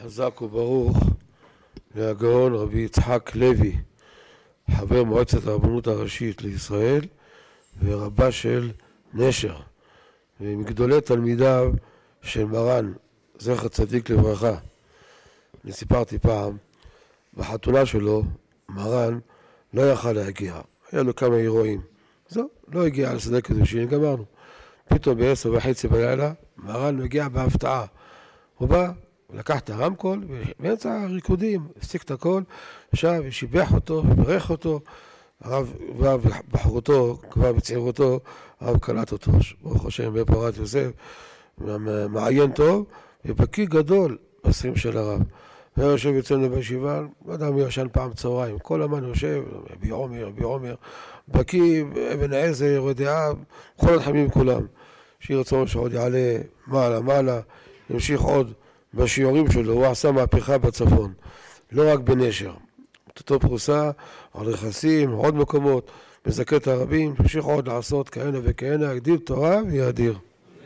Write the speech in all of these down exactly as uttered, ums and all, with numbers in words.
חזק וברוך להגאון רבי יצחק לוי, חבר מועצת הרבנות הראשית לישראל ורבה של נשר, ומגדולי תלמידיו של מרן זכר צדיק לברכה. אני סיפרתי פעם, בחתונה שלו מרן לא יכל להגיע, היה לו כמה אירועים, זהו, לא הגיע על שדה קדושין, גמרנו. פתאום בעשר וחצי בלילה מרן מגיע בהפתעה, הוא בא, לקח את הרמקול, ובאמצע הריקודים, הפסיק את הכל, ישב ושיבח אותו, וברך אותו, הרב בחרותו, כבר בצעירותו, הרב קלט אותו, ברוך השם בפורת יוסף, מעיין טוב, ובקיא גדול בסרים של הרב. הוא יושב אצלנו בישיבה, לא יודע מי ישן פעם צהריים, כל הזמן יושב, רבי עומר, רבי עומר, בקיא, אבן העזר, יורה דעה, כל התחמים כולם. שיר רצון שעוד יעלה מעלה מעלה, ימשיך עוד בשיעורים שלו, הוא עשה מהפכה בצפון, לא רק בנשר. אותו פרוסה, על רכסים, עוד מקומות, מזכה את הרבים, ימשיך עוד לעשות כהנה וכהנה, יגדיל תורה ויאדיר.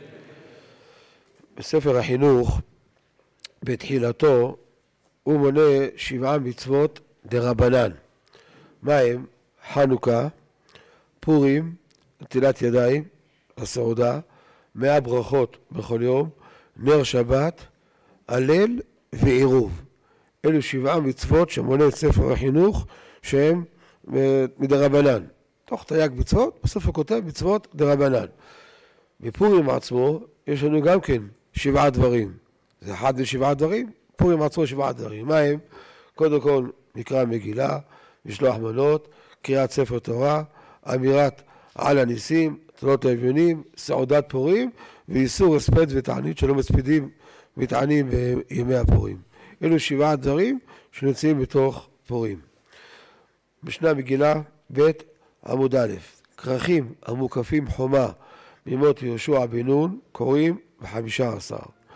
בספר החינוך, בתחילתו, הוא מונה שבעה מצוות דרבנן. מה הם? חנוכה, פורים, נטילת ידיים, הסעודה, מאה ברכות בכל יום, נר שבת, הלל ועירוב. אלו שבעה מצוות שמונה את ספר החינוך שהם מדרבנן. תוך תייג מצוות, בסוף הוא כותב מצוות דרבנן. בפורים עצמו יש לנו גם כן שבעה דברים. זה אחד ושבעה דברים, פורים עצמו שבעה דברים. מה הם? קודם כל מקרא מגילה, משלוח מנות, קריאת ספר תורה, אמירת על הניסים, תלות האביונים, סעודת פורים, ואיסור הספד ותענית שלא מספידים ותענים בימי הפורים. אלו שבעה דברים שנמצאים בתוך פורים. משנה מגילה ב' עמוד א', כרכים המוקפים חומה ממות יהושע בן נון קוראים בחמישה עשר.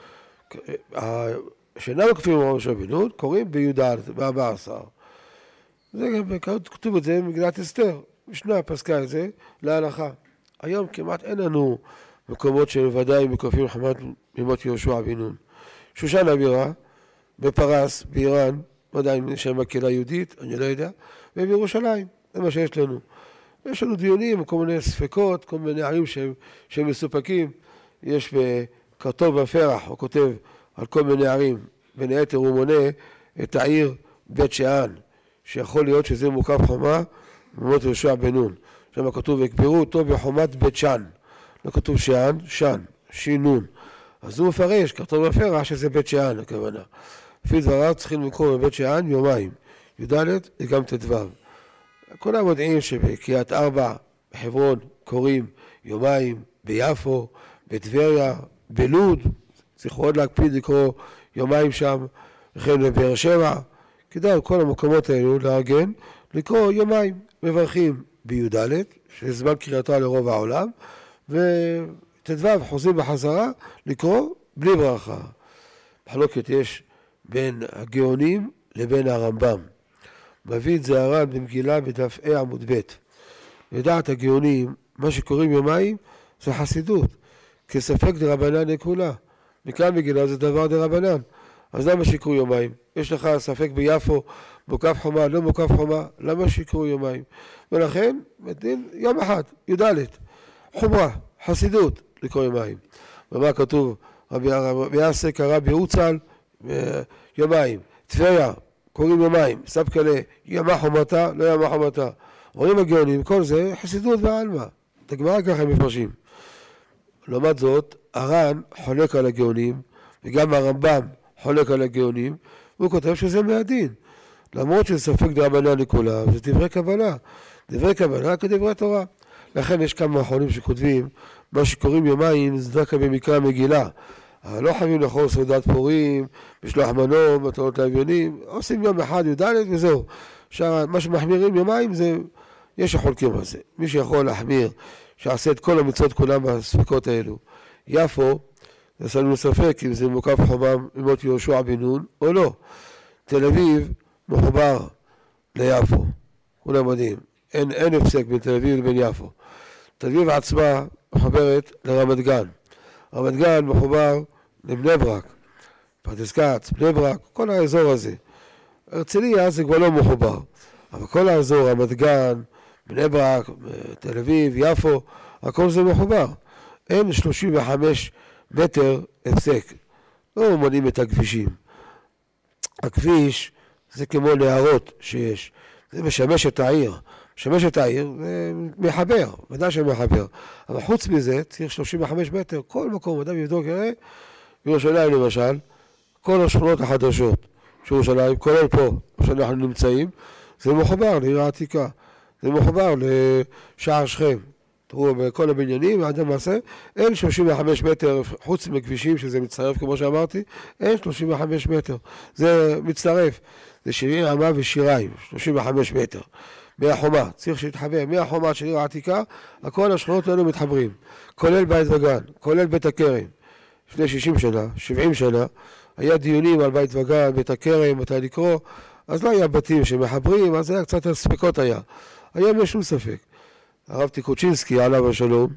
שאינם מוקפים ממות יהושע בן נון קוראים בי"ד, בארבע עשרה. זה גם כתוב את זה במגילת אסתר. משנה פסקה את זה להלכה. היום כמעט אין לנו מקומות שבוודאי מקופים חמת ממות יהושע בן נון. שושן הבירה, בפרס, באיראן, לא יודע אם שם הקהילה יהודית, אני לא יודע, ובירושלים, זה מה שיש לנו. יש לנו דיונים, כל מיני ספקות, כל מיני ערים שהם, שהם מסופקים. יש בכתוב בפרח, הוא כותב על כל מיני ערים, בין היתר הוא מונה את העיר בית שאן, שיכול להיות שזה מוקף חומה ממות יהושע בן נון. שם כתוב, יקברו אותו בחומת בית שאן. לא כתוב שאן, שאן, שינון. אז הוא מפרש, כתוב בפרח, שזה בית שאן, הכוונה. לפי דבריו צריכים לקרוא בבית שאן יומיים. י"ד וגם ט"ו. כולם יודעים שבקריית ארבע, בחברון, קוראים יומיים, ביפו, בטבריה, בלוד. צריך עוד להקפיד לקרוא יומיים שם, וכן בבאר שבע. כדאי כל המקומות האלו לארגן, לקרוא יומיים. מברכים בי"ד, שזמן קריאתה לרוב העולם, וט"ו חוזרים בחזרה לקרוא בלי ברכה. מחלוקת יש בין הגאונים לבין הרמב"ם. מביא את זה הר"ן במגילה בדף ה' עמוד ב'. לדעת הגאונים, מה שקוראים יומיים זה חסידות, כספק דרבנן לכולה. מכאן מגילה זה דבר דרבנן. אז למה שיקרו יומיים? יש לך ספק ביפו, מוקף חומה, לא מוקף חומה, למה שיקרו יומיים? ולכן, מדין יום אחד, י"ד, חומרה, חסידות, לקרוא יומיים. ומה כתוב? רבי יעשה קרא ביוצל, יומיים. טבריה, קוראים יומיים. סבקלה, ימה חומתה, לא ימה חומתה. רואים הגאונים, כל זה חסידות בעלמא. את הגמרא ככה הם מפרשים. לעומת זאת, הר"ן חולק על הגאונים, וגם הרמב"ם חולק על הגאונים, והוא כותב שזה מהדין. למרות שזה ספק דרבנן לכולה, זה דברי קבלה. דברי קבלה כדברי תורה. לכן יש כמה אחרונים שכותבים, מה שקוראים יומיים זה דווקא במקרא מגילה. אבל לא חייבים לאכול סעודת פורים, משלוח מנות, מתנות לאביונים, עושים יום אחד י"ד וזהו. עכשיו, מה שמחמירים יומיים זה, יש החולקים על זה. מי שיכול להחמיר, שעשה את כל המצוות כולם בספקות האלו. יפו, זה לנו ספק אם זה מוקף חומם ממות יהושע בן נון או לא. תל אביב מחובר ליפו, כולם יודעים, אין, אין הפסק בין תל אביב לבין יפו. תל אביב עצמה מחוברת לרמת גן. רמת גן מחובר לבני ברק. פרדס כץ, בני ברק, כל האזור הזה. הרצליה זה כבר לא מחובר, אבל כל האזור, רמת גן, בני ברק, תל אביב, יפו, הכל זה מחובר. אין שלושים וחמישה מטר הפסק, לא מונעים את הכבישים. הכביש זה כמו נהרות שיש, זה משמש את העיר, משמש את העיר, זה מחבר, ודאי שמחבר. אבל חוץ מזה צריך שלושים וחמישה מטר, כל מקום, אדם יבדוק, יראה, בירושלים למשל, כל השכונות החדשות של ירושלים, כולל פה, שאנחנו נמצאים, זה מחובר לעיר העתיקה, זה מחובר לשער שכם. תראו, בכל הבניינים, עד המעשה, אין שלושים וחמישה מטר, חוץ מכבישים, שזה מצטרף, כמו שאמרתי, אין שלושים וחמישה מטר. זה מצטרף. זה שבעים אמה ושיריים, שלושים וחמישה מטר. מהחומה, צריך שיתחבר, מהחומה של עיר העתיקה, הכל השכונות האלו מתחברים. כולל בית וגן, כולל בית הכרם. לפני שישים שנה, שבעים שנה, היה דיונים על בית וגן, בית הכרם, מתי לקרוא, אז לא היה בתים שמחברים, אז היה קצת ספקות היה. היום יש שום ספק. הרב טיקוצ'ינסקי, עליו השלום,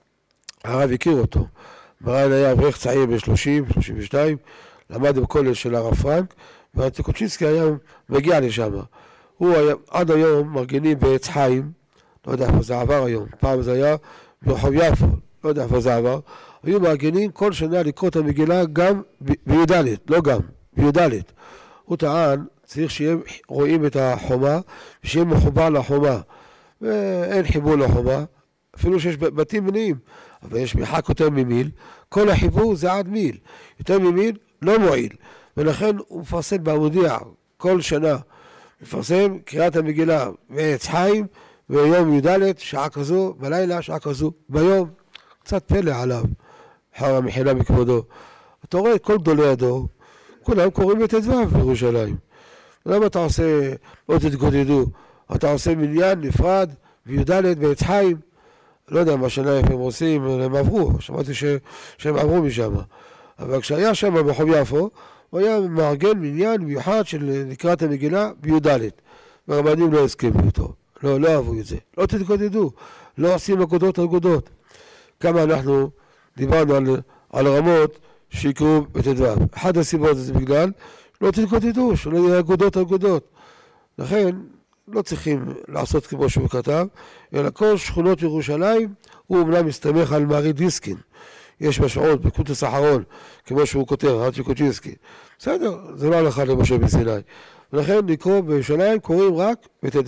הרב הכיר אותו. מרן היה אברך צעיר ב-שלושים, שלושים ושתיים, למד בכולל של הרב פרנק, והרב טיקוצ'ינסקי היה מגיע לשם. הוא היה, עד היום מרגנים בעץ חיים, לא יודע איפה זה עבר היום, פעם זה היה ברחוב יפו, לא יודע איפה זה עבר, היו מארגנים כל שנה לקרוא את המגילה גם בי"ד, לא גם, בי"ד. הוא טען, צריך שהם רואים את החומה, ושיהיה מחובר לחומה. ואין חיבור לחומה, אפילו שיש בתים מניים, אבל יש מרחק יותר ממיל, כל החיבור זה עד מיל, יותר ממיל לא מועיל, ולכן הוא מפרסם בעמודיה כל שנה, מפרסם קריאת המגילה ועץ חיים, ויום י"ד, שעה כזו, בלילה, שעה כזו, ביום, קצת פלא עליו, חר המחילה מכבודו. אתה רואה את כל גדולי הדור, כולם קוראים את ט"ו בירושלים. למה אתה עושה, לא תתגודדו, אתה עושה מניין נפרד, וי"ד בעץ חיים, לא יודע מה שנה הם עושים, הם עברו, שמעתי ש... שהם עברו משם. אבל כשהיה שם ברחוב יפו, הוא היה מארגן מניין מיוחד של לקראת המגילה בי"ד. והרבנים לא הסכימו איתו, לא, לא אהבו את זה. לא תתגודדו, לא עושים אגודות אגודות. כמה אנחנו דיברנו על, על רמות שיקרו בט"ו. אחת הסיבות זה בגלל, לא תתגודדו, שלא יהיה אגודות אגודות. לכן, לא צריכים לעשות כמו שהוא כתב, אלא כל שכונות ירושלים, הוא אומנם מסתמך על מארי דיסקין. יש משמעות בקוטס האחרון, כמו שהוא כותב, הרב טיקוצ'ינסקי. בסדר, זה לא הלכה למשה מסיני. ולכן לקרוא בירושלים קוראים רק בט"ו.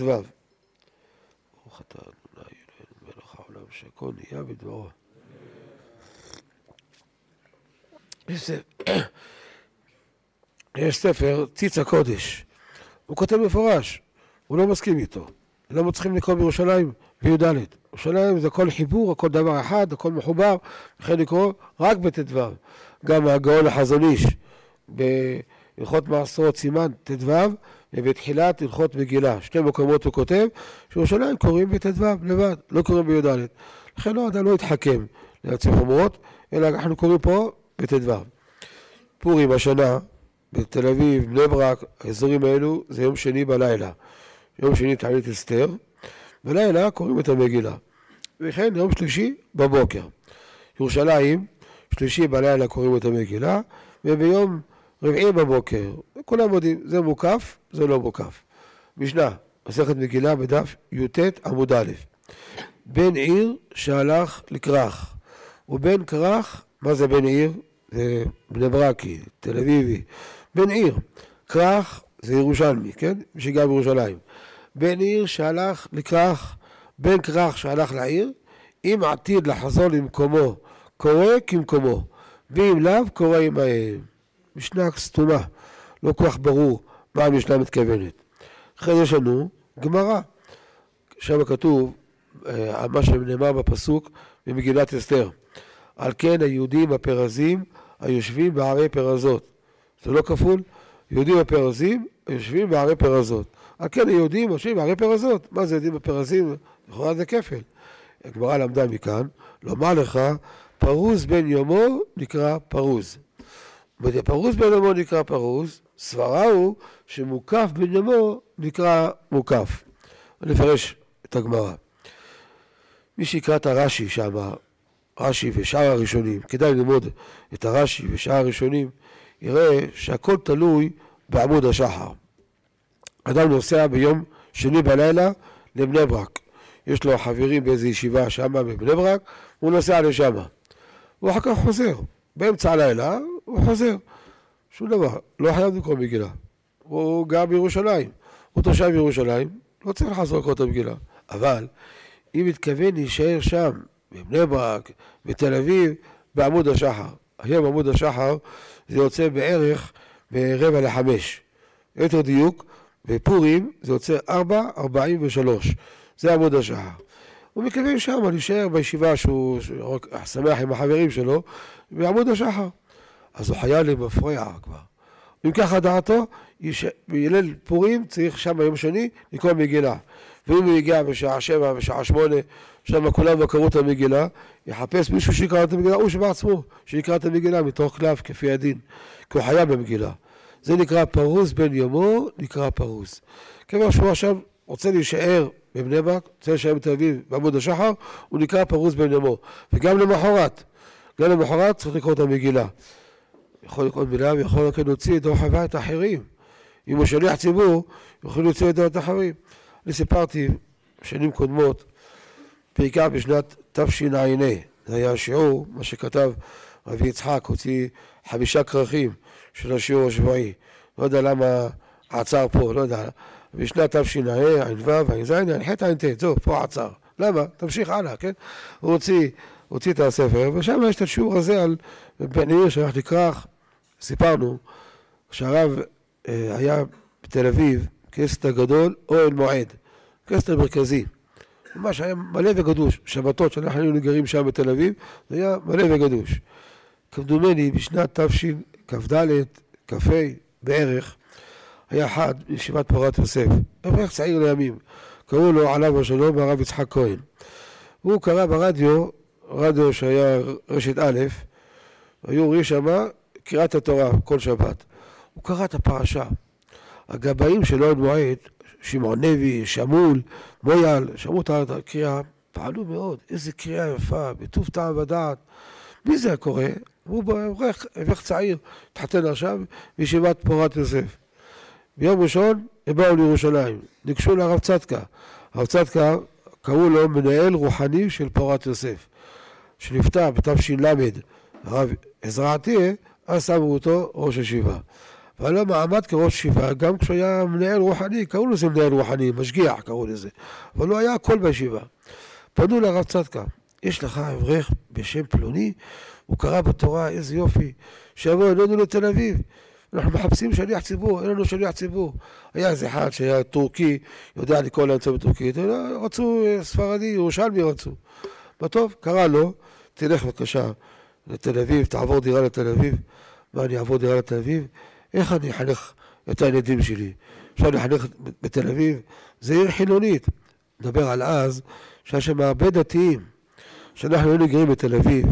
ברוך אתה ה' אלוהינו מלך העולם שהכל נהיה בדברו. יש ספר, ציץ הקודש. הוא כותב מפורש. הוא לא מסכים איתו. למה צריכים לקרוא בירושלים בי"ד? ירושלים זה כל חיבור, הכל דבר אחד, הכל מחובר, לכן לקרוא רק בט"ו. גם הגאון החזון איש בהלכות מעשרות סימן ט"ו, ובתחילת הלכות מגילה. שתי מקומות הוא כותב, שירושלים קוראים בט"ו לבד, לא קוראים בי"ד. לכן לא, אדם לא יתחכם להציב חומרות, אלא אנחנו קוראים פה בט"ו. פורים השנה, בתל אביב, בני ברק, האזורים האלו, זה יום שני בלילה. יום שני תענית אסתר, בלילה קוראים את המגילה. וכן יום שלישי בבוקר. ירושלים, שלישי בלילה קוראים את המגילה, וביום רביעי בבוקר, כולם יודעים, זה מוקף, זה לא מוקף. משנה, מסכת מגילה בדף י"ט עמוד א'. בן עיר שהלך לכרך, ובן כרך, מה זה בן עיר? זה בני ברקי, תל אביבי. בן עיר, כרך זה ירושלמי, כן? מי שגר בירושלים. בן עיר שהלך לכרך, בן כרך שהלך לעיר, אם עתיד לחזור למקומו, קורא כמקומו, ואם לאו קורא עמהם. משנה סתומה, לא כל כך ברור מה המשנה מתכוונת. אחרי יש לנו גמרא, שם כתוב על מה שנאמר בפסוק במגילת אסתר. על כן היהודים הפרזים היושבים בערי פרזות. זה לא כפול? יהודים הפרזים היושבים בערי פרזות. על כן היהודים יושבים בערי פרזות. מה זה יהודים הפרזים? לכאורה זה כפל. הגמרא למדה מכאן, לומר לך, פרוז בן יומו נקרא פרוז. פרוז בן יומו נקרא פרוז, סברה הוא שמוקף בן יומו נקרא מוקף. אני אפרש את הגמרא. מי שיקרא את הרש"י שם, רש"י ושאר הראשונים, כדאי ללמוד את הרש"י ושאר הראשונים, יראה שהכל תלוי בעמוד השחר. אדם נוסע ביום שני בלילה לבני ברק. יש לו חברים באיזו ישיבה שם בבני ברק, הוא נוסע לשם. הוא אחר כך חוזר. באמצע הלילה הוא חוזר. שום דבר, לא חייב לקרוא מגילה. הוא גר בירושלים. הוא תושב בירושלים, לא צריך לחזור לקרוא את המגילה. אבל אם מתכוון להישאר שם, בבני ברק, בתל אביב, בעמוד השחר. היום עמוד השחר זה יוצא בערך ברבע לחמש. יותר דיוק, בפורים זה יוצא ארבע ארבעים ושלוש. זה עמוד השחר. הוא מתכוון שם להישאר בישיבה שהוא שמח עם החברים שלו, בעמוד השחר. אז הוא חייב למפרע כבר. אם ככה דעתו, בליל פורים צריך שם ביום שני לקרוא מגילה. ואם הוא יגיע בשעה שבע, בשעה שמונה, שם כולם בקרו את המגילה, יחפש מישהו שיקרא את המגילה, הוא שבעצמו, שיקרא את המגילה מתוך קלף, כפי הדין, כי הוא חייב במגילה. זה נקרא פרוס בן יומו, נקרא פרוס. כיוון שהוא עכשיו רוצה להישאר בבני ברק, רוצה להישאר בתל אביב, בעמוד השחר, הוא נקרא פרוס בן יומו. וגם למחרת, גם למחרת צריך לקרוא את המגילה. יכול לקרוא מילה ויכול להוציא את דוח הבית האחרים. אם הוא שליח ציבור, יכול להוציא את דעות האחרים. אני סיפרתי שנים קודמות, בעיקר בשנת תשע"ה, זה היה השיעור, מה שכתב רבי יצחק, הוציא חמישה כרכים של השיעור השבועי. לא יודע למה עצר פה, לא יודע. בשנת תשע"ה, ע"ו, ע"ז, ע"ח, ע"ט, זהו, פה עצר. למה? תמשיך הלאה, כן? הוא הוציא, הוציא את הספר, ושם יש את השיעור הזה על בן עיר שאנחנו נקרח. סיפרנו שהרב אה, היה בתל אביב, כנסת הגדול, אוהל מועד, כנסת המרכזי. ממש היה מלא וגדוש. שבתות שאנחנו היינו גרים שם בתל אביב, זה היה מלא וגדוש. כמדומני, בשנת תשכ"ד, כ"ה, בערך, היה אחד בישיבת פורת יוסף, אברך צעיר לימים, קראו לו עליו השלום הרב יצחק כהן. הוא קרא ברדיו, רדיו שהיה רשת א', היו רואים שמה קריאת התורה כל שבת. הוא קרא את הפרשה. הגבאים של אוהל מועד, שמעון נבי, שמול, מויאל, שמעו את הקריאה, פעלו מאוד, איזה קריאה יפה, בטוב טעם ודעת. מי זה הקורא? הוא אברך צעיר, התחתן עכשיו בישיבת פורת יוסף. ביום ראשון הם באו לירושלים, ניגשו לרב צדקה. הרב צדקה קראו לו מנהל רוחני של פורת יוסף, שנפטר בתש"ל, הרב עזרא עטיה, אז שמו אותו ראש ישיבה. אבל הוא עמד כראש ישיבה, גם כשהוא היה מנהל רוחני, קראו לזה מנהל רוחני, משגיח קראו לזה, אבל הוא היה הכל בישיבה. פנו לרב צדקה, יש לך אברך בשם פלוני, הוא קרא בתורה, איזה יופי, שיבוא אלינו לתל אביב. אנחנו מחפשים שליח ציבור, אין לנו שליח ציבור. היה איזה אחד שהיה טורקי, יודע לקרוא לאמצע בטורקית, רצו ספרדי, ירושלמי רצו. בטוב, קרא לו, תלך בבקשה לתל אביב, תעבור דירה לתל אביב. מה, אני אעבור דירה לתל אביב? איך אני אחנך את הילדים שלי? אפשר לחנך בתל אביב? זה עיר חילונית. נדבר על אז, שהיה שם הרבה דתיים, שאנחנו היינו גרים בתל אביב,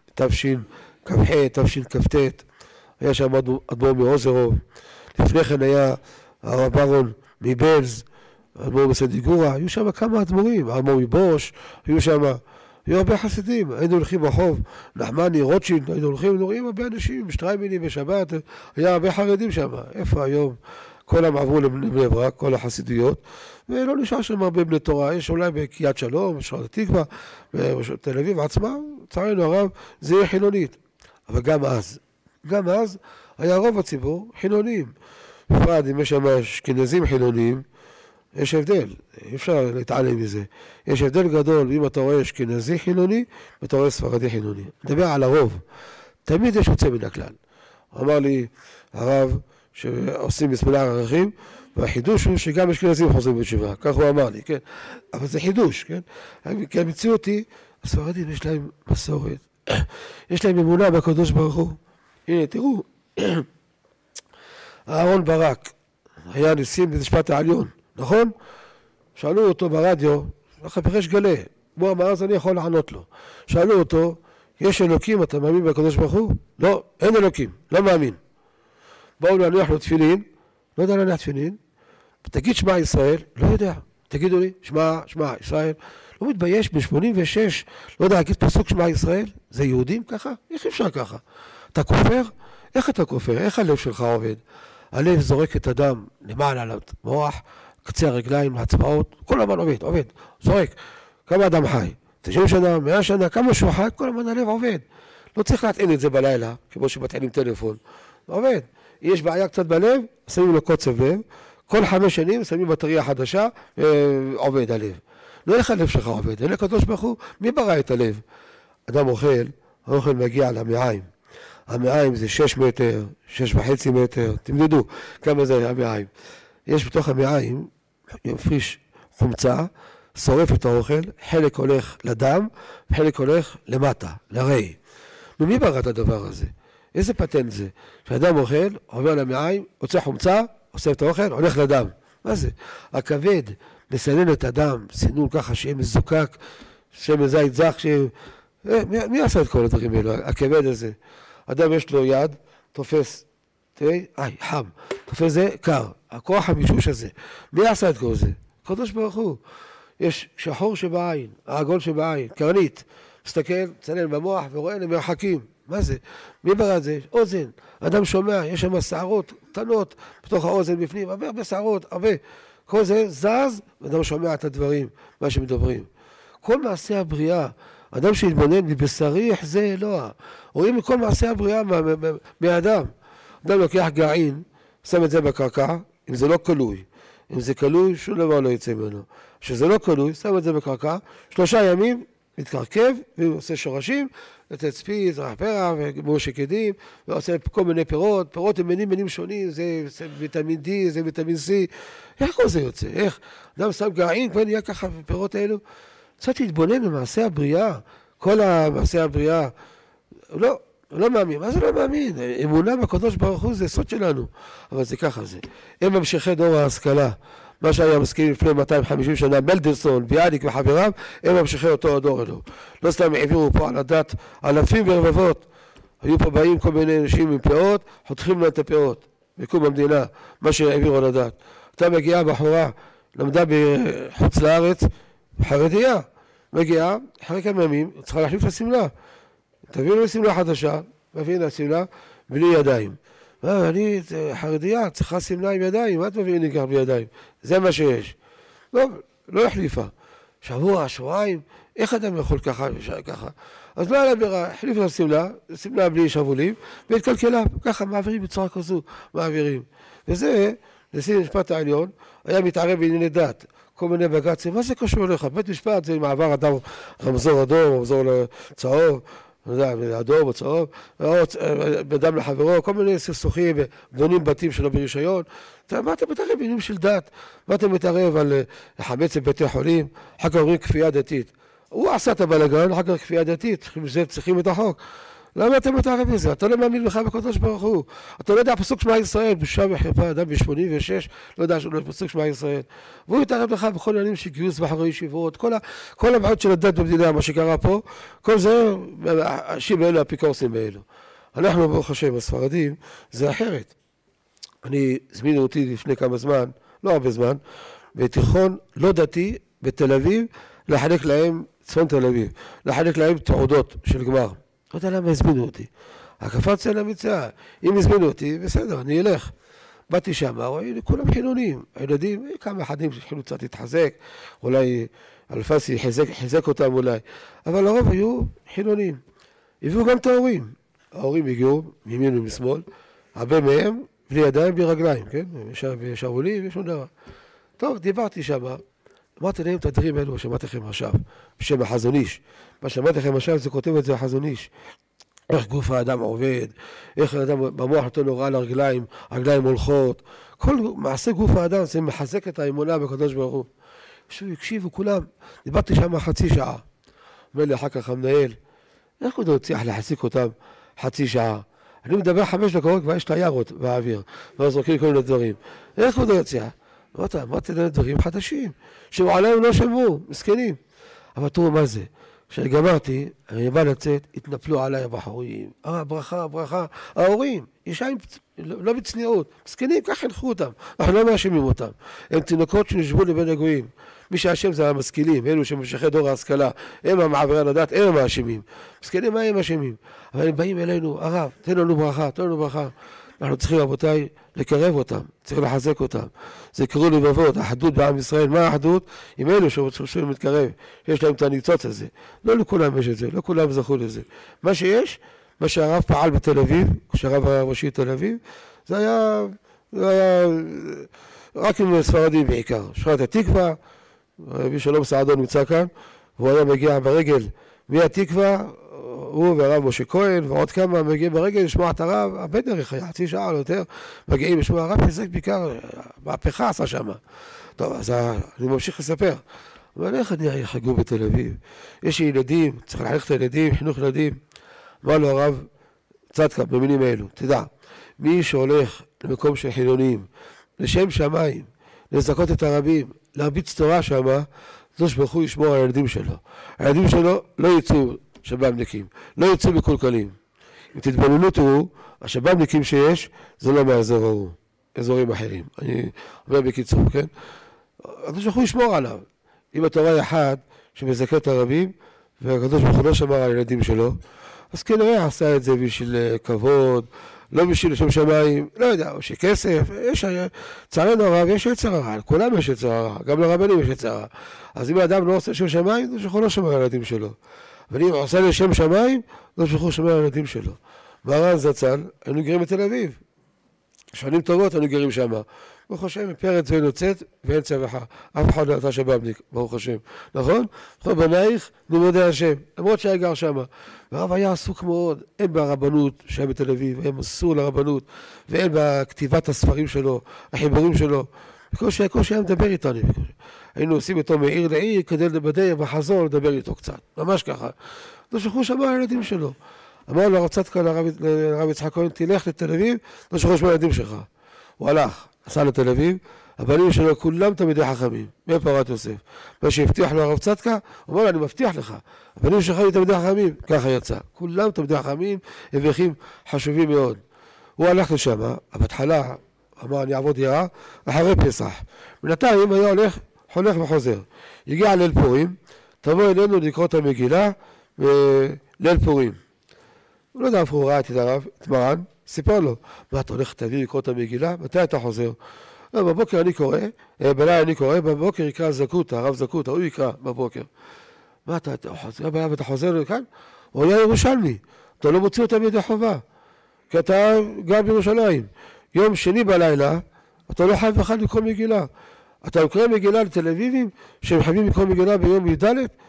תשכ"ח, תשכ"ט, היה שם אדמו"ר מאוזרוב, לפני כן היה הרב ברון מבלז, אדמו"ר מסדיגורה, היו שם כמה אדמו"רים, אדמו"ר מבוש, היו שם, היו הרבה חסידים, היינו הולכים ברחוב, נחמני, רוטשילד, היינו הולכים, רואים הרבה אנשים, שטריימלים בשבת, היה הרבה חרדים שם, איפה היום? כולם עברו לבני ברק, כל החסידויות, ולא נשאר שם הרבה בני תורה, יש אולי בקריית שלום, בשכונת התקווה, בתל אביב עצמה, לצערנו הרב, זה יהיה חילונית, אבל גם אז, גם אז היה רוב הציבור חילונים. בפרט אם יש שם אשכנזים חילונים, יש הבדל, אי אפשר להתעלם מזה. יש הבדל גדול אם אתה רואה אשכנזי חילוני ואתה רואה ספרדי חילוני. נדבר על הרוב. תמיד יש יוצא מן הכלל. אמר לי הרב שעושים בסמילה ערכים, והחידוש הוא שגם אשכנזים חוזרים בתשובה. כך הוא אמר לי, כן? אבל זה חידוש, כן? כי המציאות היא, הספרדים יש להם מסורת, יש להם אמונה בקדוש ברוך הוא. הנה, תראו, אהרון ברק היה נשיא בית המשפט העליון, נכון? שאלו אותו ברדיו, בריש גלי, הוא אמר, אז אני יכול לענות לו. שאלו אותו, יש אלוקים, אתה מאמין בקדוש ברוך הוא? לא, אין אלוקים, לא מאמין. בואו להניח לו תפילין, לא יודע להניח תפילין, תגיד שמע ישראל, לא יודע. תגידו לי, שמע, שמע ישראל, לא מתבייש ב-שמונים ושש, לא יודע, להגיד פסוק שמע ישראל? זה יהודים ככה? איך אפשר ככה? אתה כופר? איך אתה כופר? איך הלב שלך עובד? הלב זורק את הדם למעלה למוח, קצה הרגליים, להצבעות, כל הזמן עובד, עובד, זורק. כמה אדם חי? תשעים שנה, מאה שנה, כמה שהוא חי, כל הזמן הלב עובד. לא צריך להטעין את זה בלילה, כמו שמטעינים טלפון. עובד. יש בעיה קצת בלב, שמים לו קוצב לב, כל חמש שנים שמים בטריה חדשה, עובד הלב. לא איך הלב שלך עובד, אין לקדוש ברוך הוא, מי ברא את הלב? אדם אוכל, האוכל מגיע למעיים. המעיים זה שש מטר, שש וחצי מטר, תמדדו כמה זה המעיים. יש בתוך המעיים, יפריש חומצה, שורף את האוכל, חלק הולך לדם, חלק הולך למטה, לראי. ומי ברא את הדבר הזה? איזה פטנט זה? כשאדם אוכל, עובר למעיים, יוצא חומצה, עושה את האוכל, הולך לדם. מה זה? הכבד מסנן את הדם, סינון ככה שיהיה מזוקק, שמן זית זך, ש... מי, מי עשה את כל הדברים האלו? הכבד הזה. אדם יש לו יד, תופס, תראי, איי, חם, תופס זה, קר. הכוח המישוש הזה. מי עשה את כל זה? קדוש ברוך הוא. יש שחור שבעין, העגול שבעין, קרנית. מסתכל, צנן במוח ורואה למרחקים. מה זה? מי ברא את זה? אוזן. אדם שומע, יש שם שערות קטנות בתוך האוזן בפנים, הרבה הרבה שערות, הרבה. כל זה זז, ואדם שומע את הדברים, מה שמדברים. כל מעשה הבריאה, אדם שהתבונן מבשרי יחזה אלוה. רואים מכל מעשה הבריאה מהאדם. אדם לוקח גרעין, שם את זה בקרקע, אם זה לא קלוי. אם זה קלוי, שום דבר לא יצא ממנו. כשזה לא קלוי, שם את זה בקרקע, שלושה ימים, מתקרכב, ועושה שורשים, תצפית, פרח, ומושק עדים, ועושה כל מיני פירות. פירות הם מינים מינים שונים, זה ויטמין D, זה ויטמין C. איך כל זה יוצא? איך? אדם שם גרעין, כבר נהיה ככה פירות האלו. קצת להתבונן במעשה הבריאה, כל המעשה הבריאה. לא, לא מאמין. מה זה לא מאמין? אמונה בקדוש ברוך הוא זה סוד שלנו. אבל זה ככה זה. הם ממשיכי דור ההשכלה. מה שהיה מסכים לפני מאתיים וחמישים שנה, מלדרסון, ביאליק וחבריו, הם ממשיכי אותו הדור אלו. לא סתם העבירו פה על הדת אלפים ורבבות. היו פה באים כל מיני אנשים עם פאות, חותכים להם את הפאות. בקום המדינה, מה שהעבירו על הדת. אתה מגיעה בחורה, למדה בחוץ לארץ, חרדיה. מגיעה, אחרי כמה ימים, צריכה להחליף לסמלה. תביאו לו סמלה חדשה, מביאים לה סמלה, בלי ידיים. אני חרדיה, צריכה סמלה עם ידיים, מה את מביאים לי כך בידיים? זה מה שיש. לא, לא החליפה. שבוע, שבועיים, איך אדם יכול ככה, ככה? אז לא היה לה בירה, החליף לה סמלה, סמלה בלי שבולים, והתקלקלה, ככה מעבירים בצורה כזו, מעבירים. וזה, נשיא המשפט העליון, היה מתערב בענייני דת. כל מיני בג"צים, מה זה קשור לך? בית משפט זה מעבר אדם, רמזור אדום, רמזור צהוב, לא יודע, אדום או צהוב, בדם לחברו, כל מיני סכסוכים, בונים בתים שלו ברישיון. מה אתה מתערב בעניינים של דת? מה אתה מתערב על חמץ בבתי חולים? אחר כך אומרים כפייה דתית. הוא עשה את הבלגן, אחר כך כפייה דתית, צריכים את החוק. למה אתה מתערב בזה? אתה לא מאמין לך בקדוש ברוך הוא. אתה לא יודע פסוק שמע ישראל, בושה וחרפה, אדם ב-שמונים ושש, לא יודע שהוא לא פסוק שמע ישראל. והוא יתערב לך בכל העניינים של גיוס בחורי ישיבות, כל, ה, כל הבעיות של הדת במדינה, מה שקרה פה, כל זה, האנשים האלו, האפיקורסים האלו. אנחנו, ברוך השם, הספרדים, זה אחרת. אני, הזמינו אותי לפני כמה זמן, לא הרבה זמן, בתיכון לא דתי, בתל אביב, לחלק להם, צפון תל אביב, לחלק להם תעודות של גמר. לא יודע למה הזמינו אותי. הקפצתי על המצאה. אם הזמינו אותי, בסדר, אני אלך. באתי שם, ראינו, כולם חילונים. הילדים, כמה אחדים שהתחילו קצת להתחזק, אולי אלפסי חיזק, חיזק אותם אולי. אבל לרוב היו חילונים. הביאו גם את ההורים. ההורים הגיעו, מימין ומשמאל, הרבה מהם, בלי ידיים, בלי רגליים, כן? בשרוולים, ושום דבר. טוב, דיברתי שם. אמרתי להם את הדברים האלו, שמעתי לכם עכשיו, בשם החזון איש. מה שאמרתי לכם עכשיו, זה כותב את זה החזון איש. איך גוף האדם עובד, איך האדם במוח נותן לו רע לרגליים, הרגליים הולכות. כל מעשה גוף האדם, זה מחזק את האמונה בקדוש ברוך הוא. כשהוא הקשיבו כולם, דיברתי שם חצי שעה. אומר לי אחר כך המנהל, איך הוא הצליח להחזיק אותם חצי שעה? אני מדבר חמש דקות, כבר יש טיירות באוויר, ואז זורקים כל מיני דברים. איך הוא הצליח? אמרתי להם דברים חדשים, שמעולם לא שמעו, מסכנים. אבל תראו מה זה, כשגמרתי, אני בא לצאת, התנפלו עליי הבחורים. אה, ברכה, ברכה. ההורים, ישיים לא בצניעות. מסכנים, ככה הנחו אותם. אנחנו לא מאשימים אותם. הם תינוקות שנשבו לבין הגויים. מי שהאשם זה המשכילים, אלו שמשכי דור ההשכלה. הם המעברי לדעת, הם המאשימים. מסכנים, מה הם מאשימים? אבל הם באים אלינו, הרב, תן לנו ברכה, תן לנו ברכה. אנחנו צריכים, רבותיי, לקרב אותם, צריך לחזק אותם. זה קראו לבבות, האחדות בעם ישראל. מה האחדות? עם אלו שרוצים להתקרב, יש להם את הניצוץ הזה. לא לכולם יש את זה, לא כולם זכו לזה. מה שיש, מה שהרב פעל בתל אביב, כשהרב הראשי בתל אביב, זה היה, זה היה רק עם ספרדים בעיקר. שכונת התקווה, רבי שלום סעדון נמצא כאן, והוא היה מגיע ברגל מהתקווה, הוא והרב משה כהן ועוד כמה מגיעים ברגל לשמוע את הרב, הרבה דרך היה, חצי שעה או יותר, מגיעים לשמוע הרב, זה בעיקר, מהפכה עשה שם. טוב, אז אני ממשיך לספר. אבל איך אני יחגו בתל אביב? יש לי ילדים, צריך להחליך את הילדים, חינוך ילדים. אמר לו הרב צדקה במילים האלו, תדע, מי שהולך למקום של חילונים, לשם שמיים, לזכות את הרבים, להרביץ תורה שם, הקדוש ברוך הוא ישמור על הילדים שלו. הילדים שלו לא יצאו שבאבניקים, לא יצאו מקולקלים. אם תתבוננו תראו, השבאבניקים שיש, זה לא מהאזור ההוא, אזורים אחרים. אני אומר בקיצור, כן? הקדוש ברוך הוא ישמור עליו. אם התורה היא אחד שמזכה את הרבים, והקדוש ברוך הוא לא שמר על הילדים שלו, אז כנראה עשה את זה בשביל כבוד, לא בשביל לשם שמיים, לא יודע, או שכסף, יש, צערנו הרב, יש יצר הרע, לכולם יש יצר הרע, גם לרבנים יש יצר הרע. אז אם האדם לא עושה לשם שמיים, הקדוש ברוך הוא לא שמר על הילדים שלו. אבל אם הוא עושה לשם שמיים, הקדוש ברוך הוא שומר על הילדים שלו. מרן זצ"ל, היינו גרים בתל אביב. שנים טובות היינו גרים שם. ברוך השם, פרץ ואין יוצאת ואין צווחה. אף אחד לא עשה שבאבניק, ברוך השם. נכון? בכל בנייך לימודי השם, למרות שהיה גר שם. והרב היה עסוק מאוד, אין ברבנות שהיה בתל אביב, היה מסור לרבנות, ואין בכתיבת הספרים שלו, החיבורים שלו. בקושי הקושי היה מדבר איתנו. היינו עושים איתו מעיר לעיר כדי לבדר בחזור לדבר איתו קצת. ממש ככה. לא שכחו שם על הילדים שלו. אמר לו הרב צדקה לרב יצחק כהן, תלך לתל אביב, לא שכחו שם על הילדים שלך. הוא הלך, עשה לתל אביב, הבנים שלו כולם תלמידי חכמים, מפרת יוסף. מה שהבטיח לו הרב צדקה, הוא אמר לו, אני מבטיח לך, הבנים שלך היו תלמידי חכמים, ככה יצא. כולם תלמידי חכמים, אברכים חשובים מאוד. הוא הלך לשם, בהתחלה, אמר, אני אעבוד ירה, אחרי פסח. בינתיים היה הולך, הולך וחוזר. הגיע ליל פורים, תבוא אלינו לקרוא את המגילה בליל פורים. הוא לא יודע איפה הוא ראה את הרב, את מרן, סיפר לו, מה אתה הולך תביא לקרוא את המגילה? מתי אתה חוזר? לא, בבוקר אני קורא, בלילה אני קורא, בבוקר יקרא זקוטה, הרב זקוטה, הוא יקרא בבוקר. מה אתה, אתה חוזר בלילה ואתה חוזר לכאן? הוא היה ירושלמי, אתה לא מוציא אותם ידי חובה, כי אתה גם בירושלים. יום שני בלילה, אתה לא חייב אחד לקרוא מגילה. אתה קורא מגילה לתל אביבים, שהם חייבים לקרוא מגילה ביום י"ד,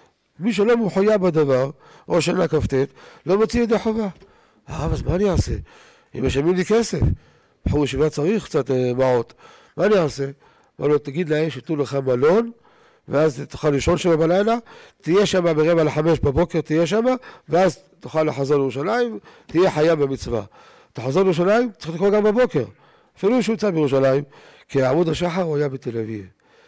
מי שלא מחויב בדבר, או שנה כ"ט, לא מוציא ידי חובה. הרב, אז מה אני אעשה? אם משלמים לי כסף, בחור ישיבה צריך קצת מעות, מה אני אעשה? אמר לו, תגיד להם שתנו לך מלון, ואז תוכל לישון שם בלילה, תהיה שם ברבע לחמש בבוקר, תהיה שם, ואז תוכל לחזור לירושלים, תהיה חייב במצווה. אתה חוזר לירושלים, צריך לקרוא גם בבוקר. אפילו שהוא יצא בירושלים, כי עמוד השחר הוא היה בתל אביב.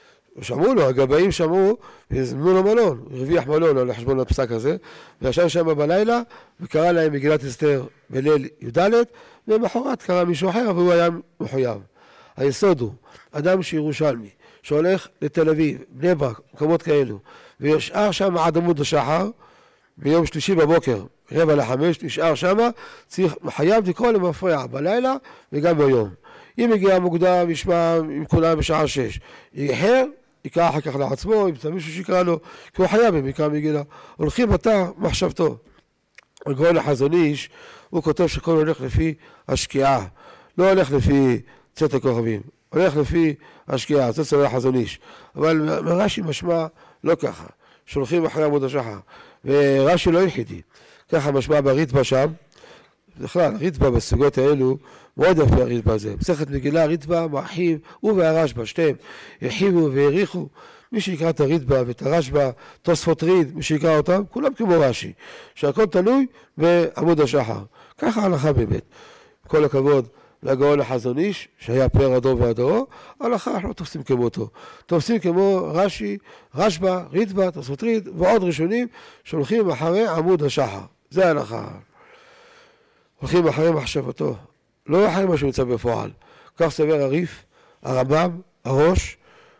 שמעו לו, הגבאים שמעו, והזמנו לו מלון, הוא הרוויח מלון על חשבון הפסק הזה, וישב שם בלילה, וקרא להם מגילת אסתר בליל י"ד, ובמחרת קרא מישהו אחר, והוא היה מחויב. היסוד הוא, אדם שירושלמי, שהולך לתל אביב, בני ברק, מקומות כאלו, וישאר שם עד עמוד השחר, ביום שלישי בבוקר, רבע לחמש, נשאר שם, צריך, חייב לקרוא למפרע בלילה וגם ביום. אם הגיע מוקדם, ישמע עם כולם בשעה שש. יחר, יקרא אחר כך לעצמו, אם זה מישהו שיקרא לו, כי הוא חייב אם יקרא מגילה. הולכים אתה מחשבתו. הגאון החזון איש, הוא כותב שכל הולך לפי השקיעה. לא הולך לפי צאת הכוכבים, הולך לפי השקיעה, זה צלע החזון איש. אבל מרש"י משמע לא ככה, שולחים אחרי עמוד השחר. ורש"י לא יחידי. ככה משמע בריטב"א שם. בכלל, ריטב"א בסוגיות האלו, מאוד יפה הריטב"א הזה. מסכת מגילה, ריטב"א, מרחיב, הוא והרשב"א, שתיהם, הרחיבו והעריכו. מי שיקרא את הריטב"א ואת הרשב"א, תוספות ריד, מי שיקרא אותם, כולם כמו רש"י. שהכל תלוי בעמוד השחר. ככה ההלכה באמת. כל הכבוד לגאון החזון איש, שהיה פאר הדור והדורו, הלכה אנחנו לא תופסים כמותו. תופסים כמו רש"י, רשב"א, ריטב"א, תוספות ועוד ראשונים, שהולכים אחרי עמוד השחר. זה ההלכה. הולכים אחרי מחשבתו, לא אחרי מה שנמצא בפועל. כך סבר הריף, הרמב"ם, הראש,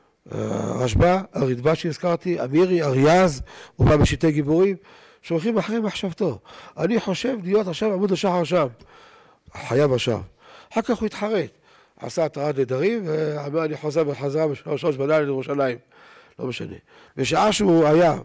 הרשב"א, הריטב"א שהזכרתי, אמירי, אריאז, ובא בשיטי גיבורים, שהולכים אחרי מחשבתו. אני חושב להיות עכשיו עמוד השחר שם, חייב עכשיו. אחר כך הוא התחרט, עשה התרעת נדרים, ואמר אני חוזר בחזרה בשלוש שעות בלילה לירושלים, לא משנה. בשעה שהוא היה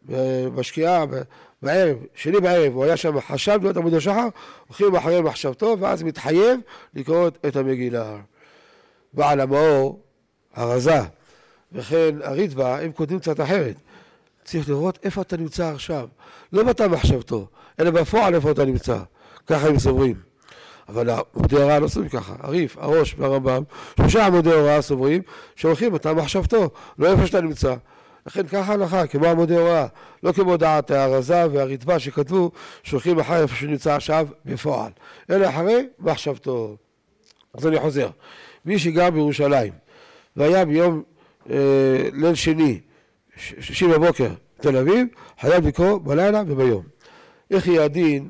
בשקיעה בערב, שני בערב, הוא היה שם חשב להיות עמוד השחר, הולכים אחרי מחשבתו, ואז מתחייב לקרוא את המגילה. בעל המאור, הרזה, וכן הריטב"א, הם כותבים קצת אחרת. צריך לראות איפה אתה נמצא עכשיו, לא באתה מחשבתו, אלא בפועל איפה אתה נמצא. ככה הם סוברים. אבל עמודי הוראה לא סוברים ככה. הריף, הראש והרמב"ם, שלושה עמודי הוראה סוברים, שהולכים באתה מחשבתו, לא איפה שאתה נמצא. לכן ככה הלכה, כמו עמודי הוראה, לא כמו דעת הרזה והריטב"א שכתבו, שהולכים אחרי איפה שנמצא עכשיו בפועל. אלא אחרי מחשבתו. אז אני חוזר. מי שגר בירושלים, והיה ביום אה, ליל שני, שישי בבוקר, תל אביב, חייב לקרוא בלילה וביום. איך יהיה הדין,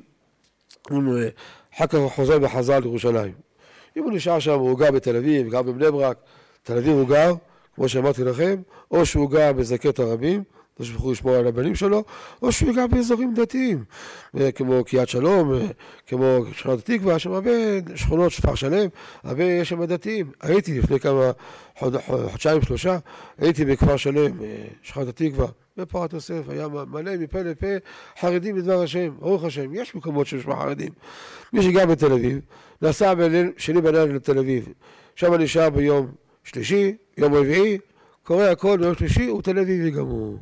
אחר כך הוא חוזר בחזרה לירושלים. אם הוא נשאר שם, הוא גר בתל אביב, גר בבני ברק, תל אביב הוא גר, כמו שאמרתי לכם, או שהוא גר בזקת הרבים, לא שבחו לשמור על הבנים שלו, או שהוא גר באזורים דתיים, כמו קריית שלום, כמו שכונת התקווה, שם הרבה שכונות שפר שלם, הרבה יש שם דתיים. הייתי לפני כמה חוד, חודשיים שלושה, הייתי בכפר שלם, שכונת התקווה, בפורת יוסף, היה מלא מפה לפה חרדים בדבר השם, ברוך השם, יש מקומות שיש חרדים. מי שגר בתל אביב, נסע בליל שני בלילה לתל אביב, שם נשאר ביום שלישי, יום רביעי, קורא הכל ביום שלישי, הוא תל אביבי גם הוא.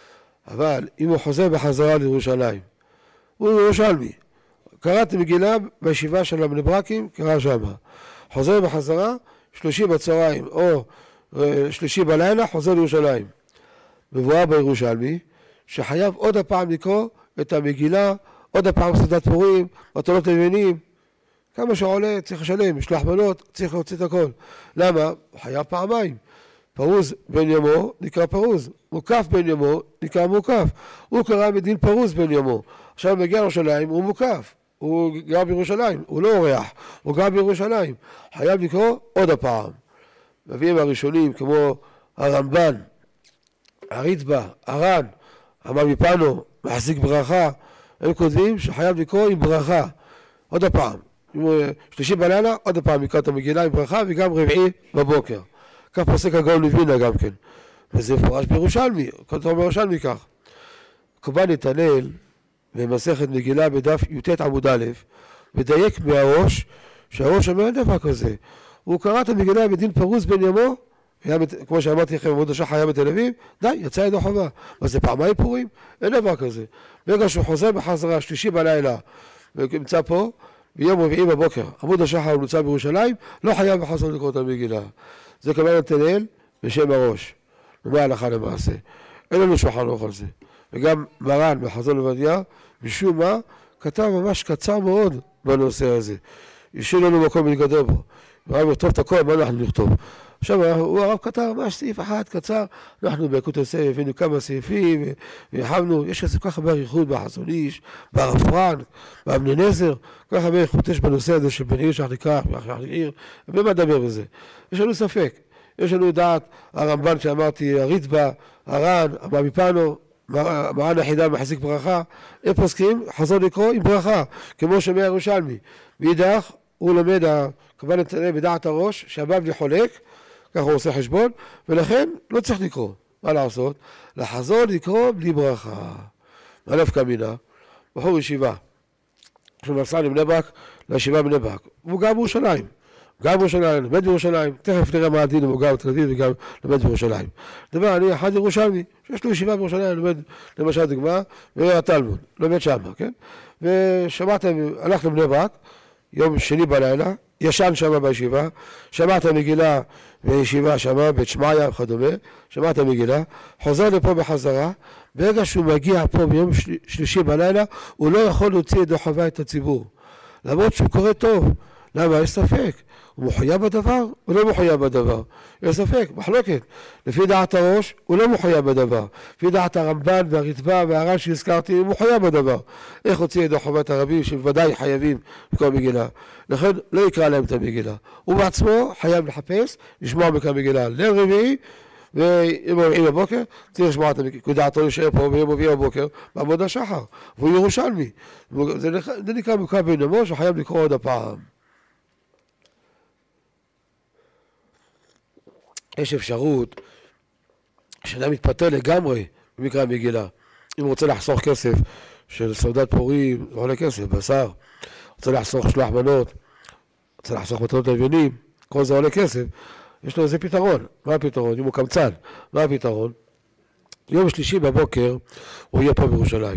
אבל אם הוא חוזר בחזרה לירושלים, הוא ירושלמי, קראתי מגילה בישיבה של הבני ברקים, קרא שמה. חוזר בחזרה, שלישי בצהריים או שלישי בלילה, חוזר לירושלים. מבואר בירושלמי, שחייב עוד הפעם לקרוא את המגילה, עוד הפעם סעודת פורים, מתנות ימינים, כמה שעולה צריך לשלם, משלוח מנות, צריך להוציא את הכל. למה? הוא חייב פעמיים. פרוז בן ימו נקרא פרוז, מוקף בן ימו נקרא מוקף. הוא קרא מדין פרוז בן ימו. עכשיו מגיע לירושלים, הוא מוקף. הוא גר בירושלים, הוא לא אורח, הוא גר בירושלים. חייב לקרוא עוד הפעם. מביאים הראשונים כמו הרמב"ן, הריטב"א, הר"ן, המביפנו, מחזיק ברכה, הם כותבים שחייב לקרוא עם ברכה. עוד הפעם. שלישי בלילה, עוד הפעם יקרא את המגילה עם ברכה, וגם רביעי בבוקר. כך פוסק הגאון מווילנה גם כן. וזה מפורש בירושלמי, כתוב בירושלמי כך. קורבן נתנאל, במסכת מגילה בדף י"ט עמוד א', מדייק מהראש, שהראש אומר אין דבר כזה. הוא קרא את המגילה בדין פרוז בן ימו, כמו שאמרתי לכם, עמוד השחר היה בתל אביב, די, יצא ידו חובה. מה זה פעמיים פורים? אין דבר כזה. ברגע שהוא חוזר בחזרה, שלישי בלילה, ונמצא פה, ביום רביעי בבוקר, עמוד השחר הוא נמצא בירושלים, לא חייב בחזרה לקרוא את המגילה. זה קורבן נתנאל בשם הראש. ומה ההלכה למעשה? אין לנו שולחן ערוך על זה. וגם מרן בחזון עובדיה, משום מה, כתב ממש קצר מאוד בנושא הזה. השאיר לנו מקום להתגדר בו. הרב יכתוב את הכל, מה אנחנו נכתוב? עכשיו הוא הרב כתב ממש סעיף אחד קצר, אנחנו ביקוד יוסף הבאנו כמה סעיפים והרחבנו, יש כזה ככה באריכות בחזון איש, ברב פרנק, באבני נזר, ככה באריכות יש בנושא הזה של בן עיר שאנחנו ניקח, ואנחנו נעיר, ומה נדבר בזה? יש לנו ספק, יש לנו דעת הרמב"ן שאמרתי, הריטב"א, הר"ן, המביפנו, מרן היחידה מחזיק ברכה, הם פוסקים חזון לקרוא עם ברכה, כמו שמע ירושלמי. מאידך הוא לומד הקורבן נתנאל בדעת הראש, שהבבלי חולק, ככה הוא עושה חשבון, ולכן לא צריך לקרוא. מה לעשות? לחזור לקרוא בלי ברכה. אלף קמינה, בחור ישיבה, שהוא נסע לבני ברק, לישיבה בני ברק. והוא גר בירושלים. גר בירושלים, לומד בירושלים, תכף נראה מה הדין, הוא גר בתל אביב וגם לומד בירושלים. דבר, אני אחד ירושלמי, שיש לו ישיבה בירושלים, לומד, למשל דוגמה, והתלמוד, לומד שם, כן? ושמעתם, הלך לבני ברק, יום שני בלילה, ישן שם בישיבה, שמעת מגילה בישיבה שמה, בית שמעיה וכדומה, שמעת מגילה, חוזר לפה בחזרה, ברגע שהוא מגיע פה ביום שלישי בלילה, הוא לא יכול להוציא ידו חובה את הציבור. למרות שהוא קורא טוב, למה? יש ספק. הוא מחויב בדבר, הוא לא מחויב בדבר. יש ספק, מחלוקת. לפי דעת הראש, הוא לא מחויב בדבר. לפי דעת הרמב"ן והרצב"א והר"ן שהזכרתי, הוא מחויב בדבר. איך הוציא ידי חובת הרבים שבוודאי חייבים בכל מגילה. לכן לא יקרא להם את המגילה. הוא בעצמו חייב לחפש, לשמוע מכאן מגילה ליל רביעי, ויום רביעי בבוקר, צריך לשמוע את המגילה. כי דעתו להישאר פה ביום רביעי בבוקר, בעמוד השחר. והוא ירושלמי. זה נקרא מוקף בין עמו, שחייב לקרוא עוד הפעם. יש אפשרות שאדם מתפטר לגמרי במקרא המגילה. אם הוא רוצה לחסוך כסף של סעודת פורים, זה עולה כסף, בשר, רוצה לחסוך שלוח מנות, רוצה לחסוך מתנות אביונים, כל זה עולה כסף, יש לו איזה פתרון. מה הפתרון? אם הוא קמצן, מה הפתרון? יום שלישי בבוקר הוא יהיה פה בירושלים.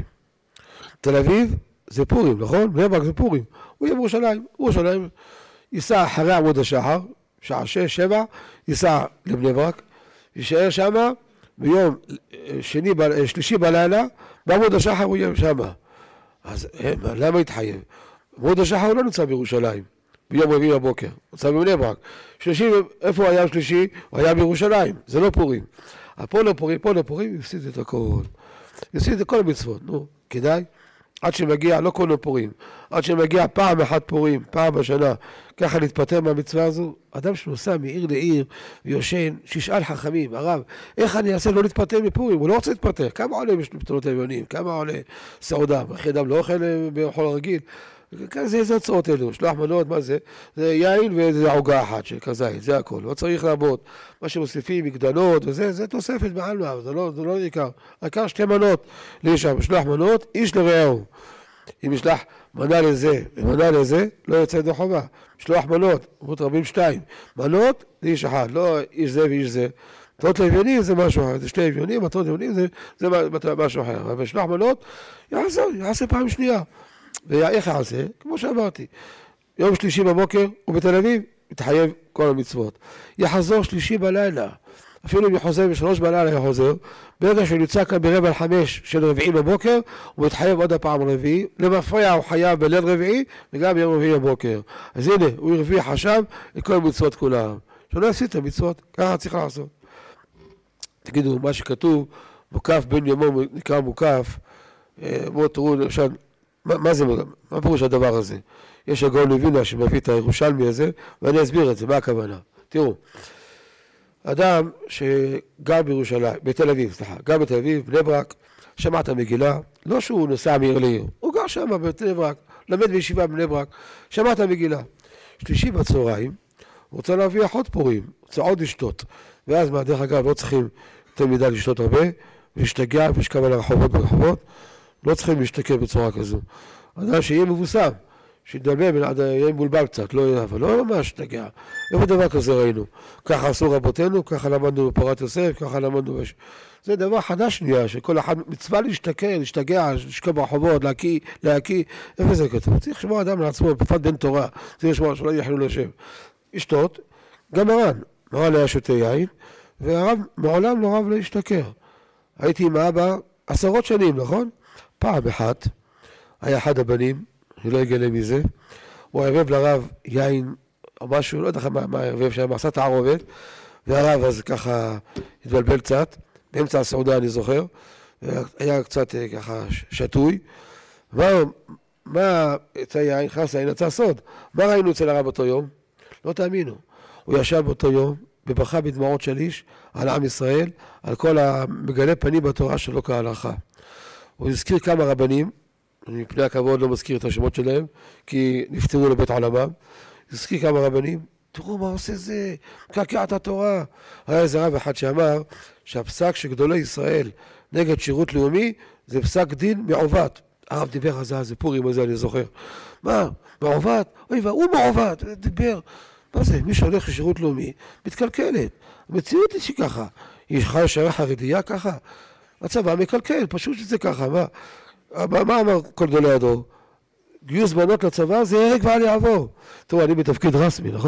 תל אביב זה פורים, נכון? בני ברק זה פורים. הוא יהיה בירושלים. בירושלים ייסע אחרי עמוד השחר, שעה שש, שבע, ייסע לבני ברק, יישאר שמה, ביום שני, שלישי בלילה, בעמוד השחר הוא יהיה שמה. אז למה יתחייב? עמוד השחר הוא לא נמצא בירושלים, ביום רביעי בבוקר, הוא נמצא בבני ברק. שלישי, איפה הוא היה שלישי? הוא היה בירושלים, זה לא פורים. פה לא פורים, פה לא פורים, יפסיד את הכל. יפסיד את כל המצוות, נו, כדאי. עד שמגיע, לא כל פורים, עד שמגיע פעם אחת פורים, פעם בשנה, ככה להתפטר מהמצווה הזו. אדם שנוסע מעיר לעיר ויושן, שישאל חכמים, הרב, איך אני אעשה לא להתפטר מפורים? הוא לא רוצה להתפטר. כמה עולה מתנות אביונים? כמה עולה סעודה? אחי אדם לא אוכל באכול רגיל? זה איזה הצעות אלו, שלוח מנות, מה זה? זה יין וזה עוגה אחת של כזית, זה הכל, לא צריך לעבוד. מה שמוסיפים, מגדלות וזה, זה תוספת בעלמה, זה לא, זה לא עיקר. העיקר שתי מנות, לישם, שלוח מנות, איש לרעהו. אם ישלח מנה לזה ומנה לזה, לא יוצא ידי חובה. שלוח מנות, מות רבים שתיים. מנות, זה איש אחד, לא איש זה ואיש זה. מתנות לאביונים זה משהו אחר, זה שתי אביונים, מתנות לאביונים זה, זה משהו אחר. אבל שלוח מנות, יעשה, יעשה פעם שנייה. ואיך יעשה? כמו שאמרתי, יום שלישי בבוקר הוא בתל אביב, מתחייב כל המצוות. יחזור שלישי בלילה, אפילו אם יחוזר בשלוש בלילה יחוזר, ברגע שהוא נמצא כאן ברבע על חמש של רביעי בבוקר, הוא מתחייב עוד הפעם רביעי, למפרע הוא חייב בליל רביעי וגם ביום רביעי בבוקר. אז הנה, הוא הרוויח עכשיו את כל המצוות כולם. שלא יעשית את המצוות, ככה צריך לעשות. תגידו, מה שכתוב, מוקף בין יומו נקרא מוקף, בואו תראו, למשל, מה, מה זה, מה פירוש הדבר הזה? יש הגאון מווילנה שמביא את הירושלמי הזה, ואני אסביר את זה, מה הכוונה? תראו, אדם שגר בירושלים, בתל אביב, סליחה, גר בתל אביב, בני ברק, שמע את המגילה, לא שהוא נוסע מעיר לעיר, הוא גר שם בבני ברק, למד בישיבה בבני ברק, שמע את המגילה. שלישי בצהריים, הוא רוצה להביא עוד פורים, הוא רוצה עוד לשתות, ואז מה, דרך אגב, לא צריכים יותר מדי לשתות הרבה, ולהשתגע, ולשכב על הרחובות ברחובות, לא צריכים להשתכר בצורה כזו. אדם שיהיה מבוסם, שידלבם, יהיה מבולבל קצת, לא יהיה, אבל לא ממש תגע. איפה דבר כזה ראינו? ככה עשו רבותינו, ככה למדנו בפורת יוסף, ככה למדנו בש... זה דבר חדש נהיה, שכל אחד מצווה להשתכר, להשתגע, לשכב ברחובות, להקיא, להקיא. איפה זה כתוב? צריך לשמוע אדם לעצמו, בפת בן תורה, צריך לשמוע שלא יחלו לשם. ישתות, גם מרן, מרן היה שותה יין, והרב מעולם לא רב להשתכר. הייתי עם האבא עשרות שנים, נכון? פעם אחת, היה אחד הבנים, אני לא אגלה מזה, הוא ערבב לרב יין או משהו, לא יודע מה, מה ערבב שם, עשה את הערובת, והרב אז ככה התבלבל קצת, באמצע הסעודה אני זוכר, היה קצת ככה שטוי, מה, מה יצא יין, חס יין, יצא סוד, מה ראינו אצל הרב אותו יום? לא תאמינו, הוא ישב באותו יום, ובכה בדמעות של איש, על עם ישראל, על כל המגלה פנים בתורה שלו כהלכה. הוא הזכיר כמה רבנים, אני מפני הכבוד לא מזכיר את השמות שלהם, כי נפטרו לבית עולמם. הזכיר כמה רבנים, תראו מה עושה זה, מקעקע את התורה. היה איזה רב אחד שאמר שהפסק של גדולי ישראל נגד שירות לאומי זה פסק דין מעוות. הרב דיבר על זה, זה פורים הזה אני זוכר. מה? מעוות? אוי, הוא מעוות, דיבר. מה זה? מי שהולך לשירות לאומי מתקלקלת. המציאות היא שככה. היא חיה שיירה חרדיה ככה. הצבא מקלקל, פשוט שזה ככה. מה, מה, מה אמר כל גדולי הדור? גיוס בנות לצבא זה הרג ואל יעבור. תראו, אני בתפקיד רסמי, נכון?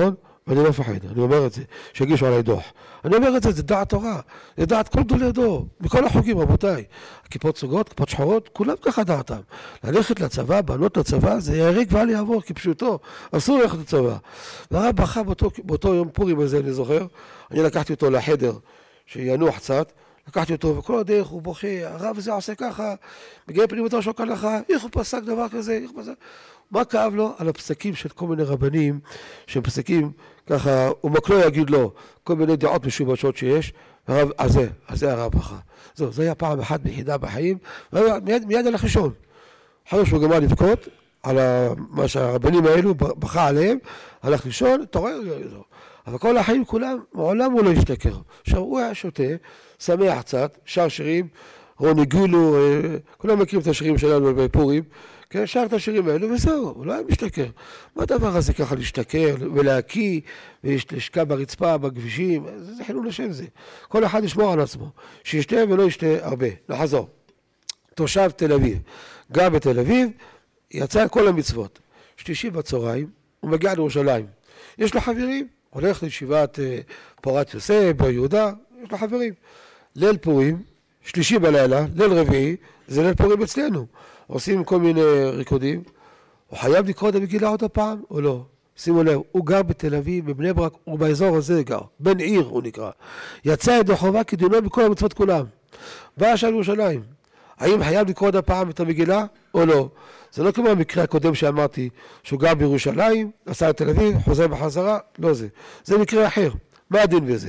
ואני לא מפחד, אני אומר את זה, שיגישו עליי דוח. אני אומר את זה, זה דעת תורה, זה דעת כל גדולי הדור, מכל החוגים, רבותיי. כיפות סוגות, כיפות שחורות, כולם ככה דעתם. ללכת לצבא, בנות לצבא, זה יהרג ואל יעבור, כפשוטו, אסור ללכת לצבא. והרב בכה באותו, באותו יום פורים הזה, אני זוכר, אני לקחתי אותו לחדר, שינוח קצת, לקחתי אותו, וכל הדרך הוא בוכה, הרב הזה עושה ככה, מגיע פנימתו שוק הלכה, איך הוא פסק דבר כזה, איך הוא פסק... מה כאב לו? על הפסקים של כל מיני רבנים, שהם פסקים ככה, ומקלו יגיד לו, כל מיני דעות משובשות שיש, הרב, אז זה, אז זה הרב בכה. זהו, זה היה פעם אחת ביחידה בחיים, מיד, מיד הלך לישון. אחרי שהוא גמר לבכות, על מה שהרבנים האלו בכה עליהם, הלך לישון, תורר, אבל כל החיים כולם, מעולם הוא לא השתכר. עכשיו הוא היה שותה, שמח קצת, שר שירים, רוני גולו, כולם מכירים את השירים שלנו בפורים, כן, שר את השירים האלו וזהו, הוא לא היה משתכר. מה הדבר הזה ככה להשתכר ולהקיא ולשקע ברצפה, בכבישים, זה חילול השם זה. כל אחד ישמור על עצמו, שישתה ולא ישתה הרבה. נחזור. תושב תל אביב, גם בתל אביב, יצא כל המצוות. שלישי בצהריים, הוא מגיע לירושלים. יש לו חברים, הולך לישיבת פורת יוסף, ביהודה, יש לו חברים. ליל פורים, שלישי בלילה, ליל רביעי, זה ליל פורים אצלנו. עושים כל מיני ריקודים. הוא חייב לקרוא את המגילה עוד הפעם או לא? שימו לב, הוא גר בתל אביב, בבני ברק, הוא באזור הזה גר. בן עיר הוא נקרא. יצא ידי חובה כדינו בכל המצוות כולם. בא עכשיו לירושלים. האם חייב לקרוא עוד הפעם את המגילה או לא? זה לא כמו המקרה הקודם שאמרתי, שהוא גר בירושלים, נסע לתל אביב, חוזר בחזרה, לא זה. זה מקרה אחר. מה הדין בזה?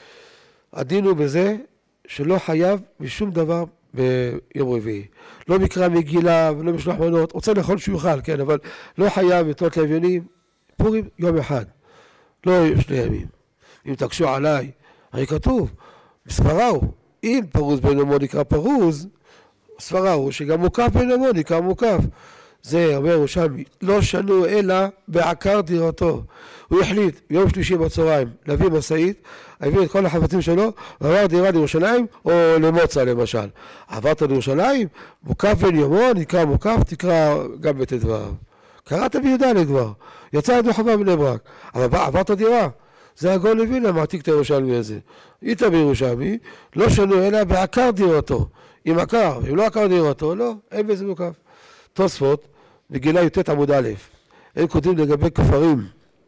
הדין הוא בזה שלא חייב משום דבר ביום רביעי. לא מקרא מגילה ולא משלוח מנות, רוצה לאכול שהוא יאכל, כן, אבל לא חייב לתות לאביונים, פורים יום אחד, לא שני ימים. אם תקשו עליי, הרי כתוב, בספרה הוא, אם פרוז בין יומו נקרא פרוז, ספרה הוא שגם מוקף בין יומו נקרא מוקף. זה אומר ירושלמי, לא שנו אלא בעקר דירתו. הוא החליט ביום שלישי בצהריים להביא משאית, הביא את כל החפצים שלו, ועבר דירה לירושלים או למוצא למשל. עברת לירושלים, מוקף בין יומו, נקרא מוקף, תקרא גם בט"ו. קראת בי"ד כבר, יצא ידי חובה בני ברק, אבל עברת דירה. זה הגאון לווילנה מעתיק את הירושלמי הזה. היית בירושלמי, לא שנו אלא בעקר דירתו. אם עקר, אם לא עקר דירתו, לא, אין בזה מוקף. תוספות, מגילה י"ט עמוד א', הם כותבים לגבי כפרים,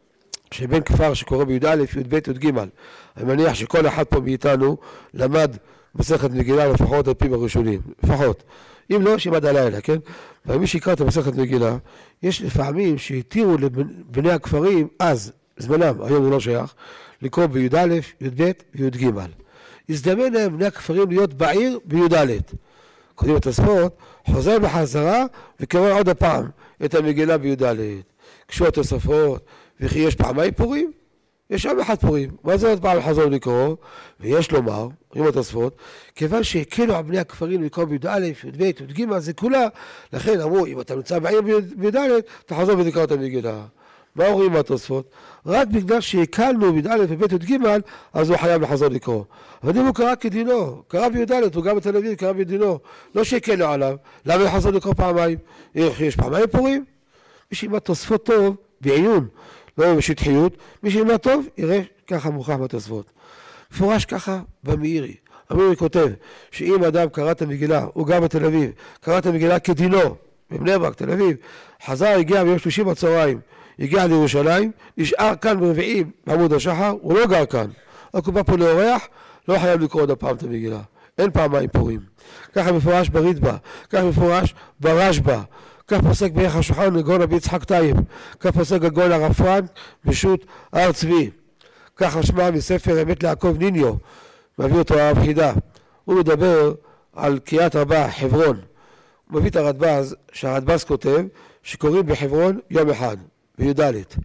שבין כפר שקורא בי"א, י"ב, י"ג. אני מניח שכל אחד פה מאיתנו למד מסכת מגילה לפחות על פי הראשונים, לפחות. אם לא, שימד הלילה, כן? ומי שיקרא את מסכת מגילה, יש לפעמים שהתירו לבני הכפרים, אז, זמנם, היום הוא לא שייך, לקרוא בי"א, י"ב וי"ג. הזדמן להם בני הכפרים להיות בעיר בי"ד. כותבים את הספורט, חוזר בחזרה וקורא עוד הפעם את המגילה בי"ד. קשו התוספות, וכי יש פעמיים פורים? יש שם אחד פורים. מה זה עוד פעם לחזור לקרוא? ויש לומר, עם התוספות, כיוון שהקלו על בני הכפרים לקרוא בי"א, י"ב, י"ג, זה כולה, לכן אמרו, אם אתה נמצא בעיר בי"ד, תחזור ותקרא את המגילה. מה אומרים התוספות? רק בגלל שהקלנו בי"א וב' י"ג, אז הוא חייב לחזור לקרוא. אבל אם הוא קרא כדינו, קרא בי"ד, הוא גם בתל אביב, קרא בדינו, לא שהקלו עליו, למה לחזור לקרוא פעמיים? יש פעמיים פורים? מי שילמד תוספות טוב, בעיון, לא בשטחיות, מי שילמד טוב, יראה ככה מוכח בתוספות. מפורש ככה במאירי. המאירי כותב, שאם אדם קרא את המגילה, הוא גר בתל אביב, קרא את המגילה כדינו, בבני ברק, תל אביב, חזר, הגיע ביום שלישי בצהריים, הגיע לירושלים, נשאר כאן ברביעי בעמוד השחר, הוא לא גר כאן. רק הוא בא פה לאורח, לא חייב לקרוא עוד הפעם את המגילה. אין פעמיים פורים. ככה מפורש ברידב"א, ככה מפורש ברשב"א, כך פוסק בערך השולחן הגאון רבי יצחק טייב, כך פוסק הגאון הרב פרנק בשו"ת הר צבי. כך משמע מספר אמת ליעקב ניניו, מביא אותו הרב חידה. הוא מדבר על קריית ארבע, חברון. הוא מביא את הרדב"ז, שהרדב"ז כותב שקוראים בחברון יום אחד. בי"ד.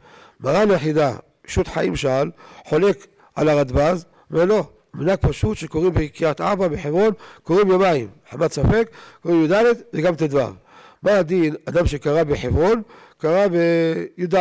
מרן היחידה, שו"ת חיים שאל, חולק על הרדב"ז, ולא, מנהג פשוט שקוראים בקריית ארבע בחברון, קוראים יומיים, חמת ספק, קוראים י"ד וגם ט"ו. מה הדין? אדם שקרא בחברון, קרא בי"ד.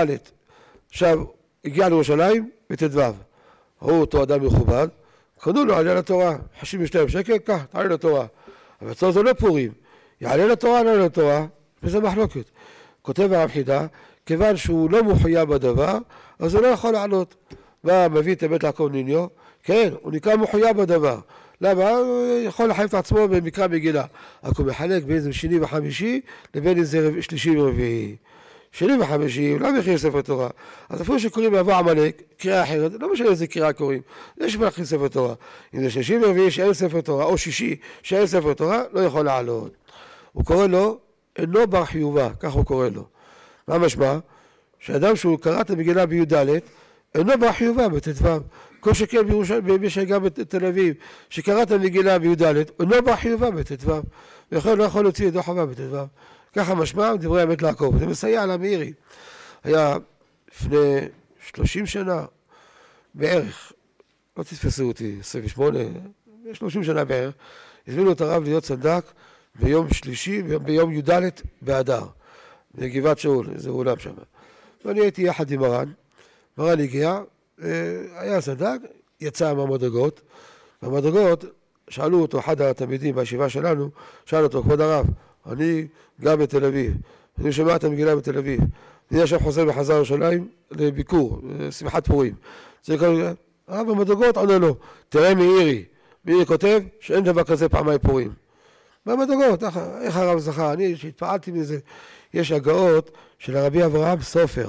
עכשיו, הגיע לירושלים בט"ו. ראו אותו אדם מכובד, קנו לו עלייה לתורה, חמישים ושניים שקל, כך, תעלה לתורה. אבל אצלו זה לא פורים, יעלה לתורה, לא לתורה, וזה מחלוקת. כותב הרב חידה, כיוון שהוא לא מחויב בדבר, אז הוא לא יכול לעלות. בא, מביא את הבית לעקוב ניניו, כן, הוא נקרא מחויב בדבר. למה? הוא יכול לחייב את עצמו במקרא מגילה. רק הוא מחלק בין זה שני וחמישי, לבין איזה שלישי ורביעי. שני וחמישי, הוא לא מכיר ספר תורה. אז אפילו שקוראים בעבור עמלק, קריאה אחרת, לא משנה איזה קריאה קוראים. יש מלכים ספר תורה. אם זה שלישי ורביעי שאין ספר תורה, או שישי שאין ספר תורה, לא יכול לעלות. הוא קורא לו, אינו בר חיובה, כך הוא קורא לו. מה משמע? שאדם שהוא קרא את המגילה בי"ד, אינו בר חיובה בט"ו. כל שכן בירושלים, בימי שגם בתל אביב, שקרא את המגילה בי"ד, אינו בר חיובה בט"ו. ויכול לא יכול להוציא ידו חובה בט"ו. ככה משמע דברי אמת לעקוב. זה מסייע למאירי. היה לפני שלושים שנה בערך, לא תתפסו אותי, עשרים ושמונה, שלושים שנה בערך, הזמינו את הרב להיות צדק ביום שלישי, ביום י"ד באדר, בגבעת שאול, איזה אולם שם. ואני הייתי יחד עם מרן, מרן הגיע, היה צדק, יצא מהמדרגות, במדרגות שאלו אותו, אחד התלמידים בישיבה שלנו, שאל אותו, כבוד הרב, אני גם בתל אביב, אני שומע את המגילה בתל אביב, אני עכשיו חוזר בחזר ירושלים לביקור, שמחת פורים. הרב במדרגות עונה לו, תראה מאירי, מאירי כותב שאין דבר כזה פעמי פורים. במדרגות, איך הרב זכה, אני שהתפעלתי מזה, יש הגאות של הרבי אברהם סופר,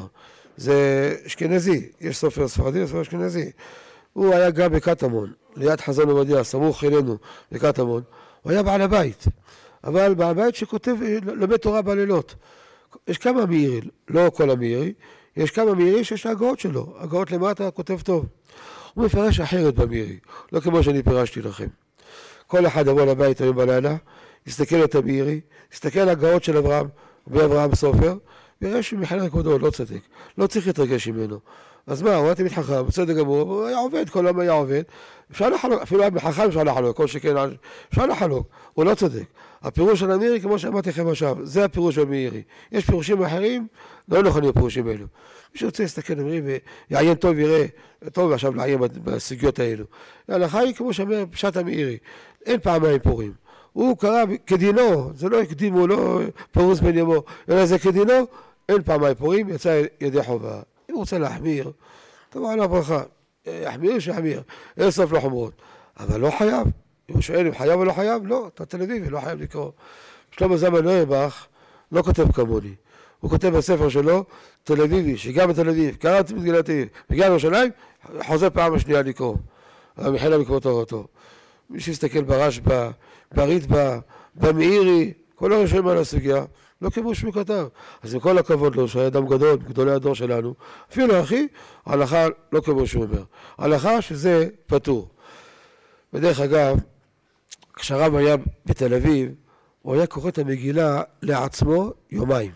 זה אשכנזי, יש סופר ספרדי וסופר אשכנזי. הוא היה גם בקטמון, ליד חזון עובדיה, סמוך אלינו בקטמון, הוא היה בעל הבית. אבל בעל הבית שכותב, לומד תורה בלילות. יש כמה מאירי, לא כל המאירי, יש כמה מאירי שיש הגאות שלו, הגאות למטה כותב טוב. הוא מפרש אחרת במאירי, לא כמו שאני פירשתי לכם. כל אחד יבוא לבית היום בלילה, יסתכל את המאירי, יסתכל על הגאות של אברהם, באברהם סופר, ויראה שהוא מחלל כבודו, לא צדק, לא צריך להתרגש ממנו. אז מה, הוא היה תמיד חכם, בצדק גמור, הוא היה עובד, כל היום היה עובד, אפשר לחלוק, אפילו היה בחכם אפשר לחלוק, כל שכן, אפשר לחלוק, הוא לא צודק. הפירוש של המאירי, כמו שאמרתי לכם עכשיו, זה הפירוש של המאירי. יש פירושים אחרים, לא נכונים הפירושים האלו. מי שרוצה להסתכל על המאירי ויעיין טוב ויראה, טוב עכשיו לעיין בסוגיות האלו. ההלכה היא כמו שאומר פשט המאירי, אין פעמיים פורים. הוא קרא כדינו, זה לא הקדימו, לא פרוס בן ימו, אלא זה כדינו, אין פעמיים פורים, יצא ידי חובה. אם הוא רוצה להחמיר, תבוא עליו ברכה, יחמיר שיחמיר, אין סוף לחומרות, אבל לא חייב. אם הוא שואל אם חייב או לא חייב, לא, אתה תל אביבי, לא חייב לקרוא. שלמה זלמן אוירבך לא כותב כמוני, הוא כותב בספר שלו, תל אביבי, שגם בתל אביב, קרא את מגילת העיר, וגם בירושלים, חוזר פעם השנייה לקרוא, המחילה לקרוא תורתו. מי שיסתכל ברשב"א, בריטב"א, במאירי, כל הראשונים על הסוגיה, לא כמו שהוא כתב. אז עם כל הכבוד לו, שהיה אדם גדול, גדולי הדור שלנו, אפילו אחי, ההלכה לא כמו שהוא אומר. ההלכה שזה פטור. בדרך אגב, כשהרב היה בתל אביב, הוא היה קורא את המגילה לעצמו יומיים.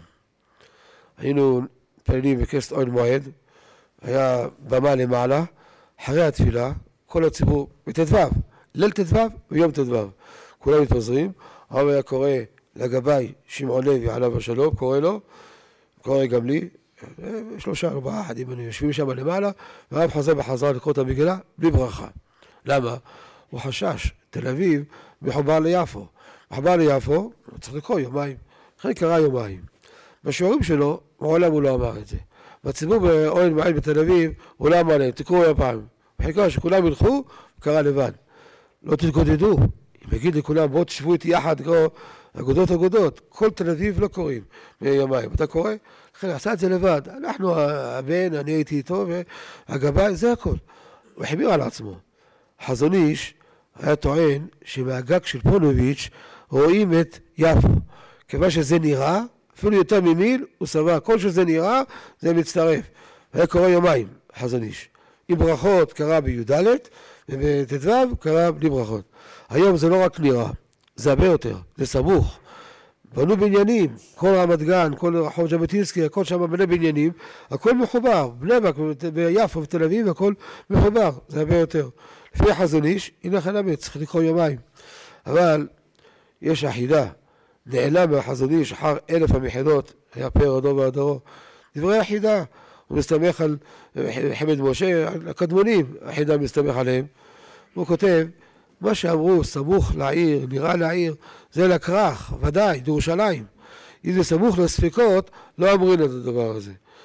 היינו פעילים בכנסת אוהל מועד, היה במה למעלה, אחרי התפילה, כל הציבור בט"ו, ליל ט"ו ויום ט"ו. כולם מתפזרים, הרב היה קורא לגבי שמעון לוי עליו השלום, קורא לו, קורא גם לי, שלושה ארבעה אחדים יושבים שם למעלה, והרב חזר בחזרה לקרוא את המגילה בלי ברכה. למה? הוא חשש, תל אביב מחובר ליפו. מחובר ליפו, הוא צריך לקרוא יומיים. לכן קרא יומיים. בשיעורים שלו, מעולם הוא לא אמר את זה. בציבור באוהל מועד בתל אביב, הוא לא אמר להם, תקראו הפעם. חיכה שכולם ילכו, קרא לבד. לא תתגודדו. אם יגיד לכולם, בואו תשבו איתי יחד, קראו אגודות אגודות. כל תל אביב לא קוראים ביומיים. אתה קורא? לכן עשה את זה לבד. אנחנו הבן, אני הייתי איתו, והגבאי, זה הכל. הוא החמיר על עצמו. חזון איש היה טוען שמהגג של פונוביץ' רואים את יפו. כיוון שזה נראה, אפילו יותר ממיל, הוא סבר. כל שזה נראה, זה מצטרף. היה קורא יומיים, חזון איש. עם ברכות קרא בי"ד, ובט"ו קרא בלי ברכות. היום זה לא רק נראה, זה הרבה יותר, זה סמוך. בנו בניינים, כל רמת גן, כל רחוב ז'בוטינסקי, הכל שם בני בניינים, הכל מחובר. בני ברק, ביפו ותל אביב, הכל מחובר, זה הרבה יותר. לפי חזון איש, הנה חלמי, צריך לקרוא יומיים. אבל יש אחידה, נעלם מהחזון איש אחר אלף המחידות, היה פאר עדו ועדרו. דברי אחידה, הוא מסתמך על חמד משה, על הקדמונים, אחידה מסתמך עליהם. הוא כותב, מה שאמרו סמוך לעיר, נראה לעיר, זה לכרך, ודאי, בירושלים. אם זה סמוך לספקות, לא אמרים את הדבר הזה.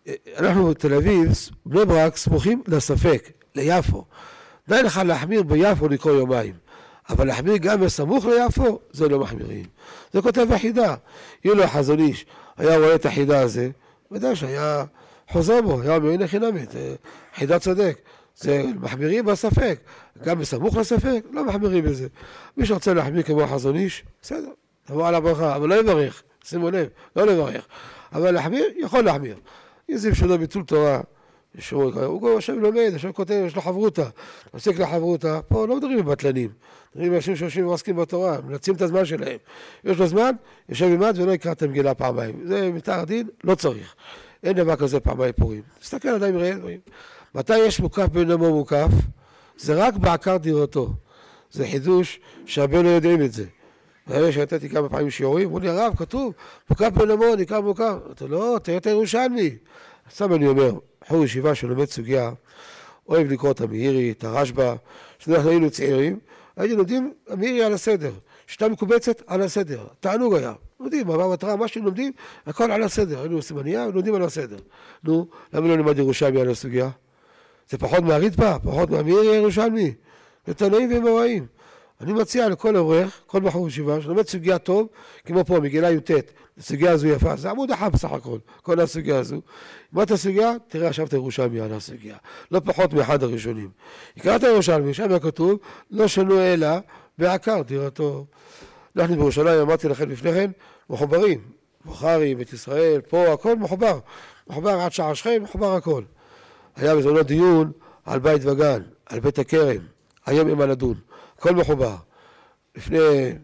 אנחנו בתל אביב, בני ברק, סמוכים לספק, ליפו. די לך להחמיר ביפו לקרוא יומיים. אבל להחמיר גם בסמוך ליפו, זה לא מחמירים. זה כותב החידה. אילו החזון איש היה רואה את החידה הזה, ודאי שהיה חוזר בו, היה מעין החינמית, חידה צודק. זה מחמירים בספק, גם בסמוך לספק, לא מחמירים בזה. מי שרוצה להחמיר כמו החזון איש, בסדר, תבוא על הברכה, אבל לא יברך, שימו לב, לא לברך. אבל להחמיר, יכול להחמיר. אם זה בשביל ביטול תורה, הוא יושב לומד, עכשיו כותב, יש לו חברותה, מפסיק לחברותה, פה לא מדברים בבטלנים, מדברים באנשים שיושבים ועוסקים בתורה, מנצלים את הזמן שלהם. יש לו זמן, יושב עימד ולא יקרא את המגילה פעמיים. זה מתאר הדין, לא צריך. אין דבר כזה פעמיים פורים. תסתכל עדיין ראה, רואים. מתי יש מוקף בין נמו מוקף? זה רק בעקר דירתו. זה חידוש שהרבה לא יודעים את זה. והיום שהייתי כמה פעמים שיעורים, אמרו לי, הרב, כתוב, מוקף בין נמו, נקרא מוקף. אתה לא, תראה את הירושלמי. עכשיו אני אומר, בחור ישיבה שלומד סוגיה, אוהב לקרוא את המאירי, את הרשב"א, שאנחנו היינו צעירים, היינו לומדים המאירי על הסדר, שיטה מקובצת על הסדר, תענוג היה, לומדים, מה מטרה, מה שלומדים, הכל על הסדר, היינו עושים מניעה, לומדים על הסדר. נו, למה לא נלמד ירושלמי על הסוגיה? זה פחות מהריטב"א, פחות מהמאירי הירושלמי, זה תנאים ומוראים. אני מציע לכל אורך, כל בחור ישיבה, שלומד סוגיה טוב, כמו פה, מגילה י"ט, הסוגיה הזו יפה, זה עמוד אחד בסך הכל, כל הסוגיה הזו. מה את הסוגיה? תראה עכשיו את הירושלמי על הסוגיה, לא פחות מאחד הראשונים. יקרא את הירושלמי, שם כתוב, לא שנו אלא בעקר דירתו. אנחנו בירושלים, אמרתי לכם לפני כן, מחוברים, בוכרי, בית ישראל, פה, הכל מחובר. מחובר עד שער שכם, מחובר הכל. היה בזמנו דיון על בית וגן, על בית הכרם, היום אין מה לדון, הכל מחובר. לפני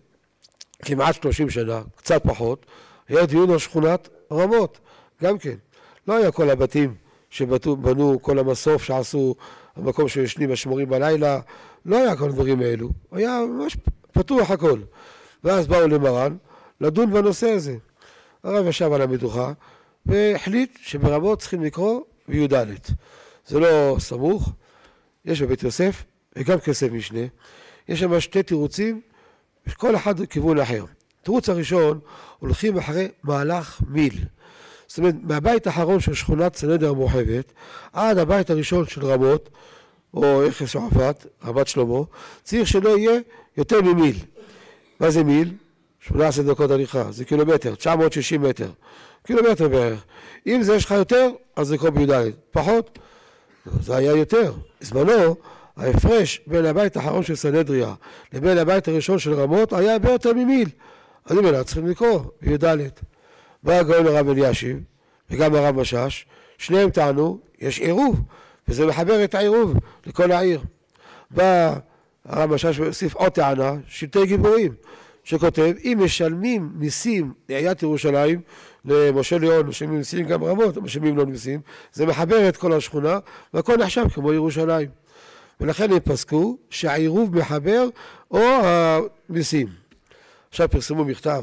כמעט שלושים שנה, קצת פחות, היה דיון על שכונת רמות, גם כן. לא היה כל הבתים שבנו, כל המסוף שעשו, המקום שישנים השמורים בלילה, לא היה כל הדברים האלו, היה ממש פתוח הכל. ואז באו למרן לדון בנושא הזה. הרב ישב על המדוכה והחליט שברמות צריכים לקרוא בי"ד. זה לא סמוך, יש בבית יוסף וגם כסף משנה, יש שם שתי תירוצים, כל אחד כיוון אחר. תירוץ הראשון, הולכים אחרי מהלך מיל. זאת אומרת, מהבית האחרון של שכונת סנהדריה המורחבת, עד הבית הראשון של רמות, או יחס שועפאט, רמת שלמה, צריך שלא יהיה יותר ממיל. מה זה מיל? שמונה עשרה דקות הליכה, זה קילומטר, תשע מאות ושישים מטר. קילומטר בערך. אם זה יש לך יותר, אז זה קרוא בי"ד. פחות, זה היה יותר. בזמנו, ההפרש בין הבית האחרון של סנהדריה לבין הבית הראשון של רמות היה הרבה יותר ממיל. אז אם אלה צריכים לקרוא בי"ד. בא הגאון הרב אלישיב וגם הרב משאש, שניהם טענו, יש עירוב, וזה מחבר את העירוב לכל העיר. בא הרב משאש והוסיף עוד טענה, שלטי גיבורים, שכותב, אם משלמים מיסים לעיריית ירושלים, למשה ליאון, משלמים מיסים גם רמות, משלמים לא מיסים, זה מחבר את כל השכונה, והכל נחשב כמו ירושלים. ולכן הם פסקו שהעירוב מחבר או המיסים. עכשיו פרסמו מכתב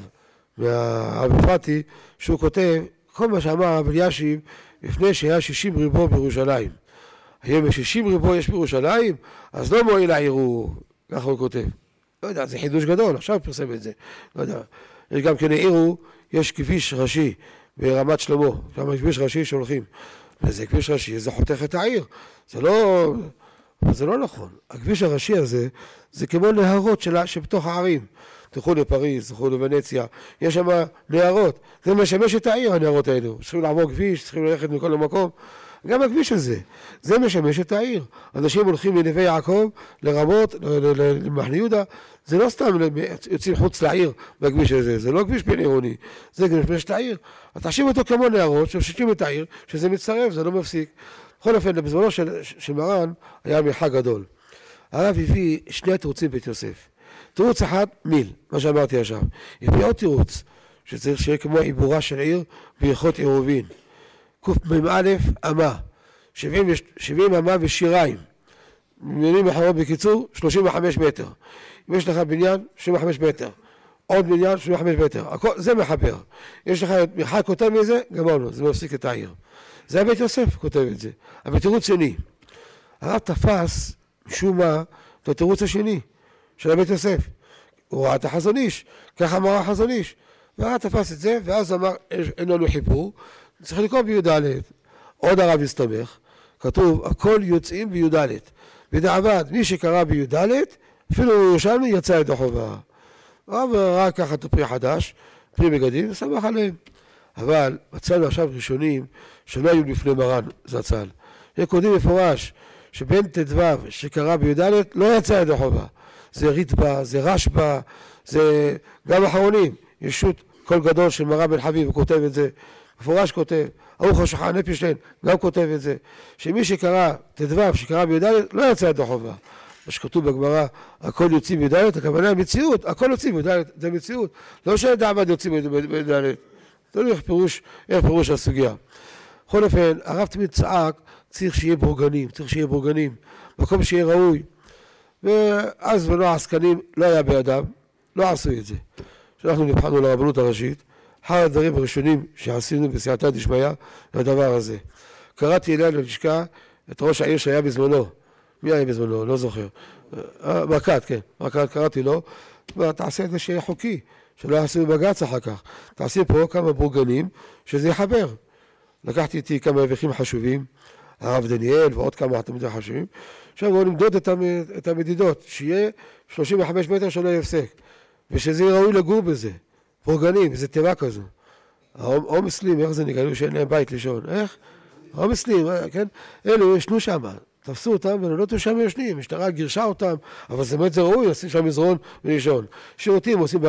מהרב אפרתי, שהוא כותב, כל מה שאמר הרב אלישיב, לפני שהיה שישים ריבו בירושלים. היום שישים ריבו יש בירושלים, אז לא מועיל העירוב, ככה הוא כותב. לא יודע, זה חידוש גדול, עכשיו פרסם את זה. לא יודע, יש גם כן העירו, יש כביש ראשי ברמת שלמה, שם יש כביש ראשי שהולכים. וזה כביש ראשי, זה חותך את העיר. זה לא, זה לא נכון. הכביש הראשי הזה, זה כמו נהרות שלה, שבתוך הערים. תלכו לפריז, תלכו לוונציה, יש שם נהרות. זה משמש את העיר, הנהרות האלו. צריכים לעבור כביש, צריכים ללכת מכל המקום. גם הכביש הזה, זה משמש את העיר. אנשים הולכים מנווה יעקב לרמות, למחנה יהודה, זה לא סתם יוצאים חוץ לעיר בכביש הזה, זה לא כביש בין עירוני, זה משמש את העיר. תחשיב אותו כמו נהרות שמשקים את העיר, שזה מצטרף, זה לא מפסיק. בכל אופן, בזמנו של, של מרן היה מרחק גדול. הרב הביא שני תירוצים בית יוסף. תירוץ אחד, מיל, מה שאמרתי עכשיו. הביא עוד תירוץ, שצריך שיהיה כמו עיבורה של עיר בהלכות עירובין. קמ"א אמה, שבעים אמה ושיריים. בניינים אחרות בקיצור, שלושים וחמישה מטר. אם יש לך בניין, שלושים וחמישה מטר. עוד בניין, שלושים וחמישה מטר. הכל, זה מחבר. יש לך מרחק כותב מזה, גמרנו, זה מפסיק את העיר. זה הבית יוסף כותב את זה. אבל תירוץ שני. הרב תפס, משום מה, את התירוץ השני של הבית יוסף. הוא ראה את החזון איש, ככה אמר החזון איש. והרב תפס את זה, ואז אמר, אין לנו חיבור, צריך לקרוא בי"ד. עוד הרב הסתמך, כתוב, הכל יוצאים בי"ד. בדיעבד, מי שקרא בי"ד, אפילו ירושלמי יצא ידי חובה. הרב ראה ככה את הפרי חדש, פרי בגדים, ושמח עליהם. אבל מצאנו עכשיו ראשונים שלא היו לפני מרן זצ"ל. הם קודמים מפורש שבין ט"ו שקרא בי"ד לא יצא ידי חובה. זה ריטב"א, זה רשב"א, זה גם אחרונים. ישות קול גדול של מרן בן חביב, הוא כותב את זה, מפורש כותב. ארוך השולחן אפשטיין גם כותב את זה, שמי שקרא ט"ו שקרא בי"ד לא יצא ידי חובה. מה שכתוב בגמרא, הכל יוצאים בי"ד, הכוונה המציאות, הכל יוצאים בי"ד, זה מציאות. לא שדעבד יוצאים בי"ד. תלוי איך פירוש, איך פירוש הסוגיה. בכל אופן, הרב תמיד צעק, צריך שיהיה בורגנים, צריך שיהיה בורגנים, מקום שיהיה ראוי. ואז ולא העסקנים לא היה בידם, לא עשו את זה. כשאנחנו נבחרנו לרבנות הראשית, אחד הדברים הראשונים שעשינו בסייעתא דשמיא, זה הדבר הזה. קראתי אליה ללשכה את ראש העיר שהיה בזמנו. מי היה בזמנו? לא זוכר. ברקת, כן. ברקת קראתי לו, ותעשה את זה שיהיה חוקי. שלא יעשו בבג"ץ אחר כך. תעשי פה כמה בורגנים שזה יחבר. לקחתי איתי כמה אברכים חשובים, הרב דניאל ועוד כמה תלמידים חשובים. עכשיו בואו נמדוד את המדידות, שיהיה שלושים וחמישה מטר שלא יהיה הפסק. ושזה יהיה ראוי לגור בזה. בורגנים, איזה תיבה כזו. העומסלים, איך זה נקרא? שאין להם בית לישון. איך? העומסלים, כן? אלו ישנו שם. תפסו אותם ולא שם ישנים, משטרה גירשה אותם, אבל זה באמת זה ראוי, עושים שם מזרון ולישון. שירותים עושים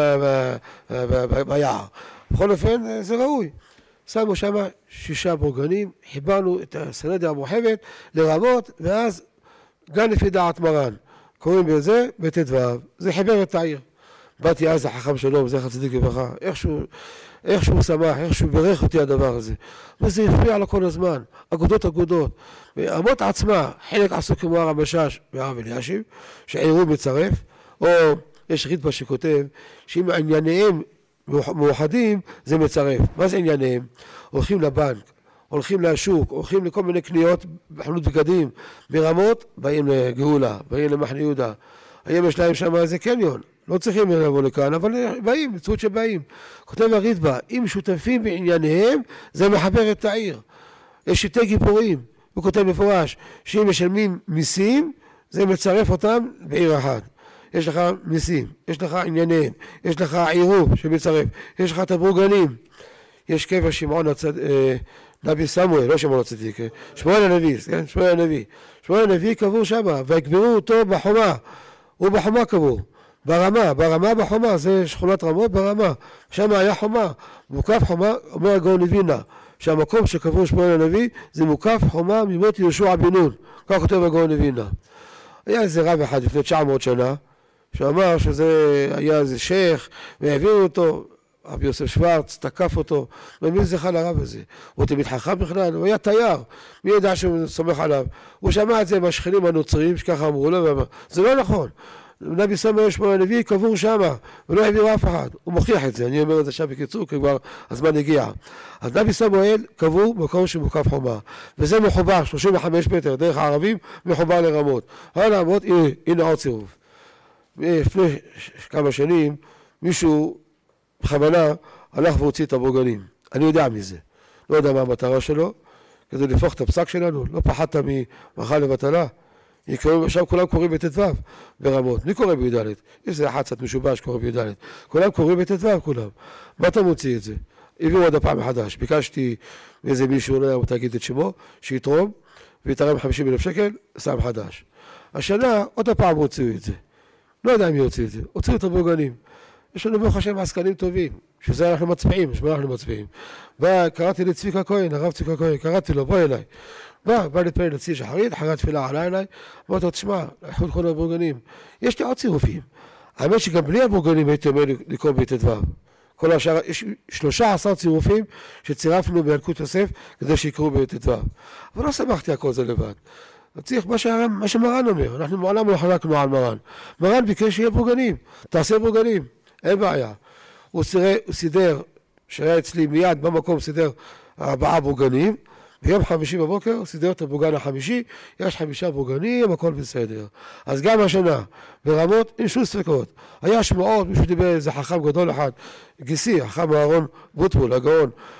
ביער. בכל אופן, זה ראוי. שמו שם שישה בורגנים, חיברנו את הסנדיה המורחבת לרמות, ואז גם לפי דעת מרן. קוראים בזה בט"ו, זה חיבר את העיר. באתי אז החכם שלום, זכר צדיק לברכה, איכשהו, איכשהו שמח, איכשהו ברך אותי הדבר הזה. וזה הפריע לו כל הזמן, אגודות אגודות. אמות עצמה, חלק עשו כמו הרב משאש והרב אלישיב, שעירו מצרף, או יש ריטב"א שכותב, שאם ענייניהם מאוחדים, זה מצרף. מה זה ענייניהם? הולכים לבנק, הולכים לשוק, הולכים לכל מיני קניות בחנות בגדים, ברמות, באים לגאולה, באים למחנה יהודה. היום יש להם שם איזה קניון. לא צריכים לבוא לכאן, אבל באים, מצוות שבאים. כותב הריטב"א, אם שותפים בענייניהם, זה מחבר את העיר. יש שתי גיבורים, הוא כותב מפורש, שאם משלמים מיסים, זה מצרף אותם בעיר אחת. יש לך מיסים, יש לך ענייניהם, יש לך עירוב שמצרף, יש לך את הבורגנים. יש קבר שמעון הצדיק, נביא סמואל, לא שמעון הצדיק, שמואל הנביא, כן? שמואל הנביא. שמואל הנביא קבור שם, והקברו אותו בחומה. הוא בחומה קבור. ברמה, ברמה בחומה, זה שכונת רמות ברמה, שם היה חומה, מוקף חומה, אומר הגאון מווילנה, שהמקום שקברו שמואל הנביא זה מוקף חומה ממות יהושע בן נון, כך כותב הגאון מווילנה. היה איזה רב אחד לפני תשע מאות שנה, שאמר שזה היה איזה שייך, והעבירו אותו, רבי יוסף שוורץ, תקף אותו, ומי זכה לרב הזה? הוא תמיד חכם בכלל, הוא היה תייר, מי ידע שהוא סומך עליו? הוא שמע את זה מהשכנים הנוצרים, שככה אמרו לו, ואמר, זה לא נכון. נביא סמואל שמואל הנביא קבור שמה, ולא העביר אף אחד. הוא מוכיח את זה, אני אומר את זה עכשיו בקיצור, כי כבר הזמן הגיע. אז נביא סמואל קבור במקום שמוקף חומה, וזה מחובר, שלושים וחמישה מטר, דרך הערבים, מחובר לרמות. הנה רמות, הנה, הנה עוד צירוף. לפני כמה שנים, מישהו בכוונה הלך והוציא את הבורגנים. אני יודע מזה. לא יודע מה המטרה שלו, כדי לפוך את הפסק שלנו, לא פחדת ממחל לבטלה. עכשיו כולם קוראים בט"ו ברמות. מי קורא בי"ד? יש זה אחד קצת משובש קורא בי"ד. כולם קוראים בט"ו כולם. מה אתה מוציא את זה? הביאו עוד הפעם מחדש. ביקשתי מאיזה מישהו, לא יודע אם תגיד את שמו, שיתרום, ויתרם חמישים אלף שקל, שם חדש. השנה עוד הפעם הוציאו את זה. לא יודע אם יוציאו את זה. הוציאו את הבורגנים. יש לנו ברוך השם עסקנים טובים, שזה אנחנו מצביעים, שמה אנחנו מצביעים. בא, קראתי לצביקה כהן, הרב צביקה כהן, קראתי לו, בוא אליי. בא, בא להתפלל לצי שחרית, אחרי התפילה עלה אליי, אמרתי לו, תשמע, איחוד כל הבורגנים, יש לי עוד צירופים. האמת שגם בלי הבורגנים הייתי אומר לקרוא בט"ו. כל השאר, יש שלושה עשר צירופים שצירפנו בילקוט יוסף כדי שיקראו בט"ו. אבל לא שמחתי הכל זה לבד. צריך מה, שהרם, מה שמרן אומר, אנחנו מעולם לא חלקנו על מרן. מרן ביקש שיהיה בורגנים, תעשה בורגנים, אין בעיה. הוא סידר, הוא סידר שהיה אצלי מיד במקום סידר ארבעה בורגנים, ביום חמישי בבוקר הוא סידר את הבורגן החמישי, יש חמישה בורגנים, הכל בסדר. אז גם השנה, ברמות, אין שום ספקות. היה שמועות, מישהו דיבר איזה חכם גדול אחד, גיסי, חכם אהרון בוטבול, הגאון,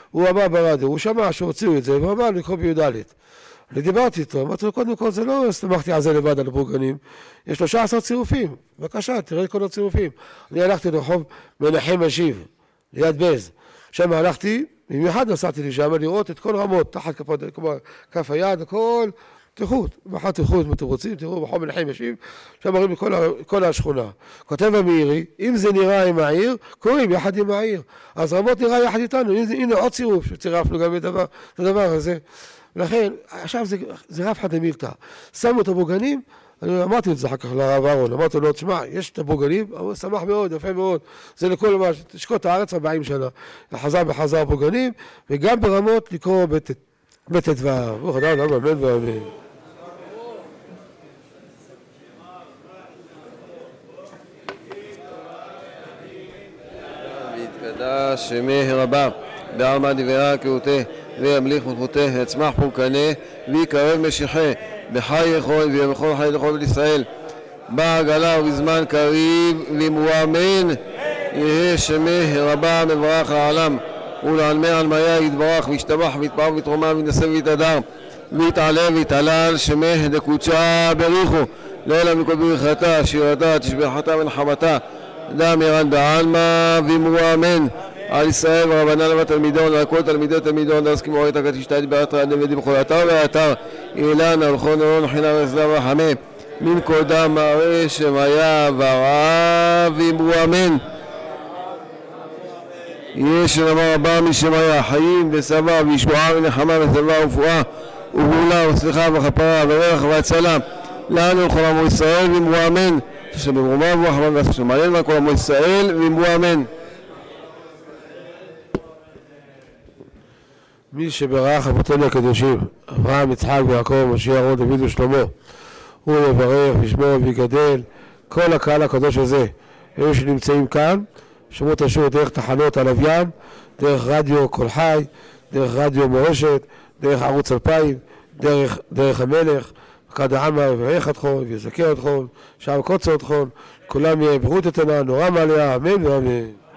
הוא אמר ברדיו, הוא שמע שהוציאו את זה, והוא אמר לקרוא בי"ד. אני דיברתי איתו, אמרתי לו, קודם כל זה לא הסתמכתי על זה לבד על הבורגנים, יש שלושה עשר צירופים, בבקשה, תראה את כל הצירופים. אני הלכתי לרחוב מנחם משיב, ליד בז, שם הלכתי, במיוחד נסעתי לי שם לראות את כל רמות, תחת כפות, כף היד, הכל, תלכו, מחר תלכו אם אתם רוצים, תראו רחוב מנחם משיב, שם מראים את כל השכונה. כותב המאירי, אם זה נראה עם העיר, קוראים יחד עם העיר, אז רמות נראה יחד איתנו, הנה עוד צירוף שצירפנו גם את הדבר הזה. ולכן, עכשיו זה, זה רב חד המילתא. שמו את הבורגנים, אני אמרתי את זה אחר כך לרב אהרון, אמרתי לו, תשמע, יש את הבורגנים, הוא שמח מאוד, יפה מאוד, זה לכל מה, תשקוט הארץ ארבעים שנה. חזר בחזר בורגנים, וגם ברמות לקרוא בט"ו. ברוך אדם, אמן ואמן. והתקדש שמי רבה, בעלמא דברה קהותה, וימליך מלכותה, יצמח פורקנה, ויקרב משיחה, בחי יכול ובכל חי לכל בית ישראל. בעגלה ובזמן קריב ומואמן, יהא שמי רבה מברך העולם, ולעלמי עלמיה יתברך וישתבח ויתפאר ויתרומם וינסה ויתהדר, ויתעלה ויתהלל, שמי דקודשה בריחו, לעילא מכל ברכתה, שירתה, תשבחתה ונחמתה, דם ירד בעלמא ומואמן. על ישראל ורבנן ותלמידון, על כל תלמידי תלמידון, דרס כמו ראית כתשתית באתר נבדי בכל אתר ואתר, אילן הלכון אלון חינם וסלם וחמה, מן קודם מראה שמיה ורעה ומואמן. יש למה רבה משמיה, חיים וסבא וישועה ונחמה וסלווה ורפואה וגאולה וסליחה וכפרה ורך והצלה לנו לכל עמו ישראל ומואמן. שבמרומה ורחמן ועשו שמעניין לכל עמו ישראל ומואמן. מי שברך אבותינו הקדושים, אברהם, יצחק ויעקב, משה, אהרון, דוד ושלמה, הוא יברך וישמור ויגדל כל הקהל הקדוש הזה. אלו שנמצאים כאן, שמעו את השיעור דרך תחנות הלוויין, דרך רדיו כל חי, דרך רדיו מורשת, דרך ערוץ אלפיים, דרך, דרך המלך, קד העמה וברך אתכם ויזכה אתכם, שם קוצר אתכם, כולם יהיה בריאות איתנה, נורא מעליה, אמן ואמן.